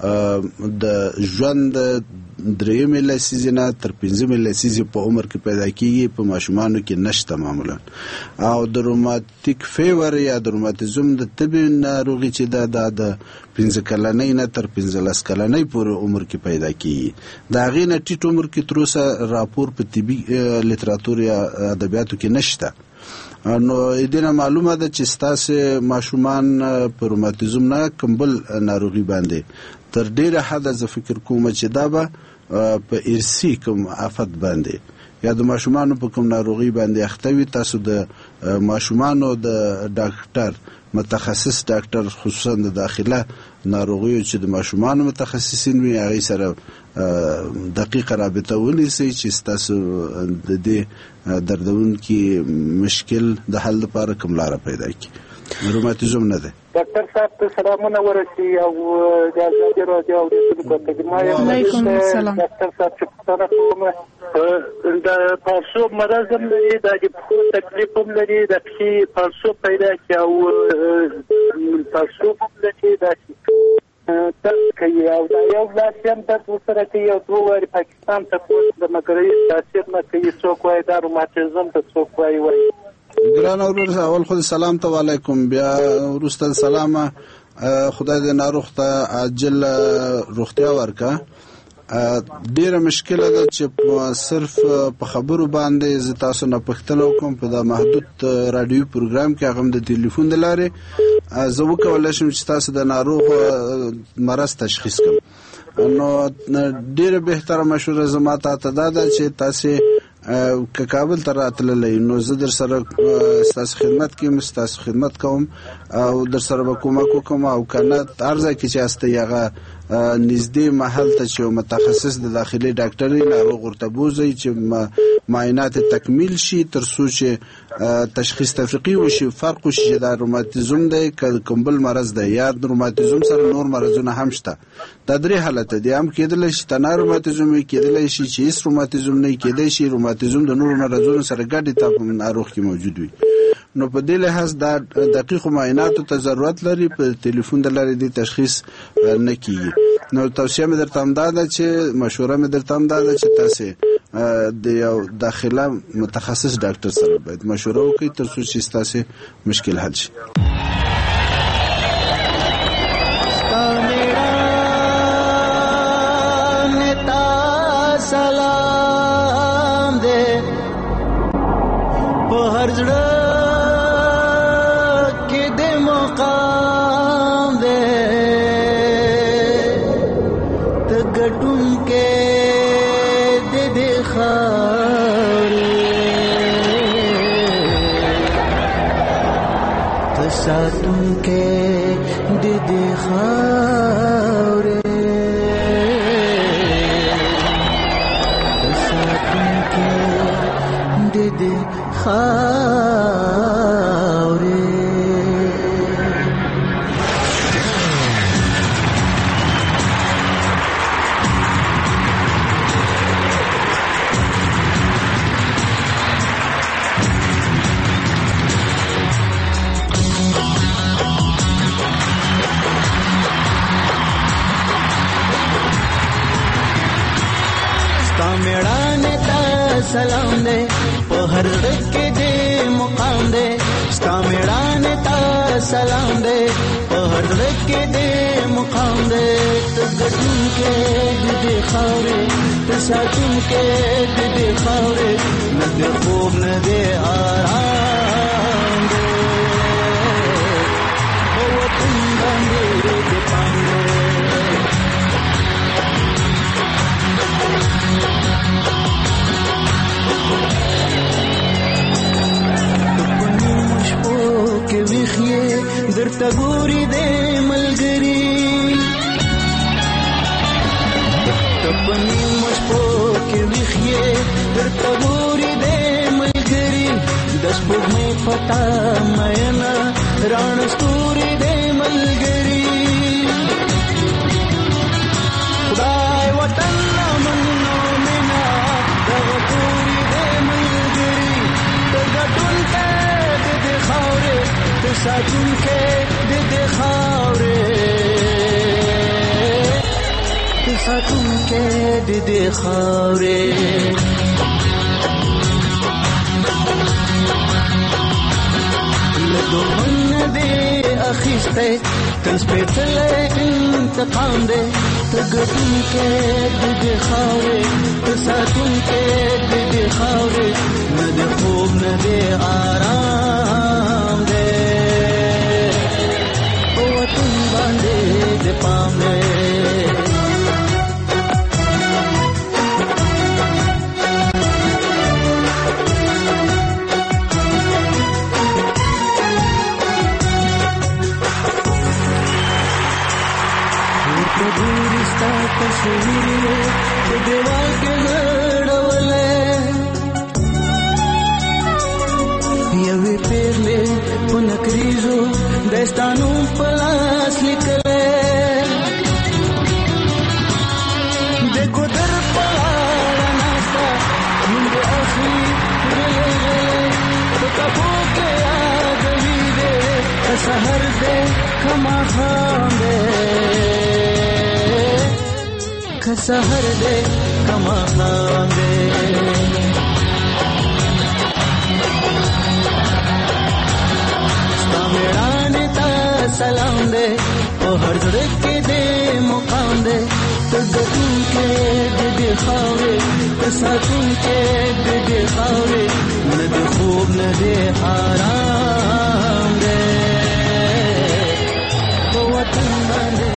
Speaker 6: د ژوند درېیمې لسیزې نه تر پنځمې لسیزې په عمر کې پیدا کېږي په ماشومانو کې نشته معمولا او د روماتیک فیور یا د روماتیزم د تبې ناروغي چې دا د پنځه کلنۍ نه تر پنځلس کلنۍ پورې عمر کې پیدا کېږي د هغې نه ټیټ عمر کې تر اوسه راپور په طبي لیتراتور یا ادبیاتو کې نشته نو دې معلومه ده چې ستاسې ماشومان په روماتیزم نه کوم بل ناروغي باندې تر ډیره حده زه فکر کوم چې دا به په ارثي کوم آفت باندې یا د ماشومانو په کوم ناروغي باندې اخته وي تاسو د ماشومانو د ډاکټر متخصص ډاکټر خصوصا د داخله ناروغیو چې د ماشومانو متخصصین وي هغې سره دقیقه رابطه ونیسئ چې ستاسو د دې دردونکي مشکل د حل لپاره کوم لاره پیدا کړي. روماتیزم نه ده
Speaker 8: ډاکټر صاحب ته سلامونه ورسي او د ازادي راډیو اوریدونکو ته ما یو
Speaker 11: وعلیکم السلام
Speaker 8: ډاکټر صاحب چې پوښتنه کوم د پړسوب مرض هم لري د پښو تکلیف هم لري د پښې پړسوب پیدا کوي او پړسوب هم لري د درد کوي او دا یو لاس هم درد ورسره کوي او دوه وارې پاکستان ته کوم د مګرۍ تاثیر نه کوي څوک وایي دا روماتیزم ته څوک وایي وایي
Speaker 6: ګران اورور اول خو سلام ته وعلیکم بیا ورسته سلام خدای دې ناروغ ته عاجل روغتیا ورکا ډیره مشکله ده چې صرف په خبرو باندې ز تاسو نه پښتنه کوم په د محدود رادیو پروګرام کې هغه د ټلیفون د لارې زه وکولای شم چې تاسو د ناروغ مرض تشخیص کړم نو ډیره بهتره مشوره زما ته ده چې تاسو که کابل ته راتللی نو زه در سره ستاسو خدمت کوم ستاسو خدمت کوم او در سره به کومک وکړم او کنه هر ځای کې چې هستئ هغه نږدې محل ته چې متخصص د داخلي ډاکټري ناروغ ورته بوځئ چې معاینات تکمیل شي تر څو چې تشخیص تفریقي وشي فرق وشي چې دا روماتیزم دی که کوم بل مرض دی یا روماتیزم سره نور مرضونه هم شته دا درې حالته دي هم کېدلی شي تنه روماتیزم وي کېدلی شي چې هېڅ روماتیزم نه وي کېدی شي روماتیزم د نورو مرضونو سره ګډ تا په ناروغ کې موجود وي نو په دې لحاظ دا دقیق معایناتو ته ضرورت لري په ټلیفون د لارې د تشخیص نه کیږي نو توصیه مې درته همدا ده چې مشوره مې درته همدا ده چې تاسې د یو داخله متخصص ډاکټر سره باید مشوره وکړئ تر څو چې ستاسې مشکل حل شي
Speaker 9: سلام دې په هر ځړ ساتون کې د دې خاورې ساتون کې د دې خاورې سلام دے په هر ځای کې دې مقام دے ستا میړانه تا سلام دے په هر ځای کې دې مقام دے ته ګټون کې دې خاورې ته ساتون کې دې خاورې نه دې خوب نه دې آرام دے په وطن باندې دې پام دے کې ویخې درته ګوري دې ملګری تپنی مشپو کې ویخې درته ګوري دې ملګری د سپوږمۍ پتا مېنا ران ستوري دې ملګری خدای وطن منو مینا د ګوري دې ملګری د ګټون ته ساتون کې د دې خاورې ساتون کې د دې خاورې له دومره دې اخیسته تل سپېڅلی انتقام دې ته ګټون کې د دې خاورې ساتون کې د دې خاورې نه دې خوب نه دې آرام دې de pame to durista tasvire de deval ke ghadavale yawe perle punak کریزو دستانو پلاس لیکلے دیکھو در پاڑا ناستا منگ اخلی گلے گلے تو کبو کے آگوی دے سہر دے کما خام دے کسہر دے کما خام دے میران تا سلام دے او ہر زړه کې دې مقام دے تدون کې دې خاورې تساتون کې دې خاورې نه دې خوب نه دې حرام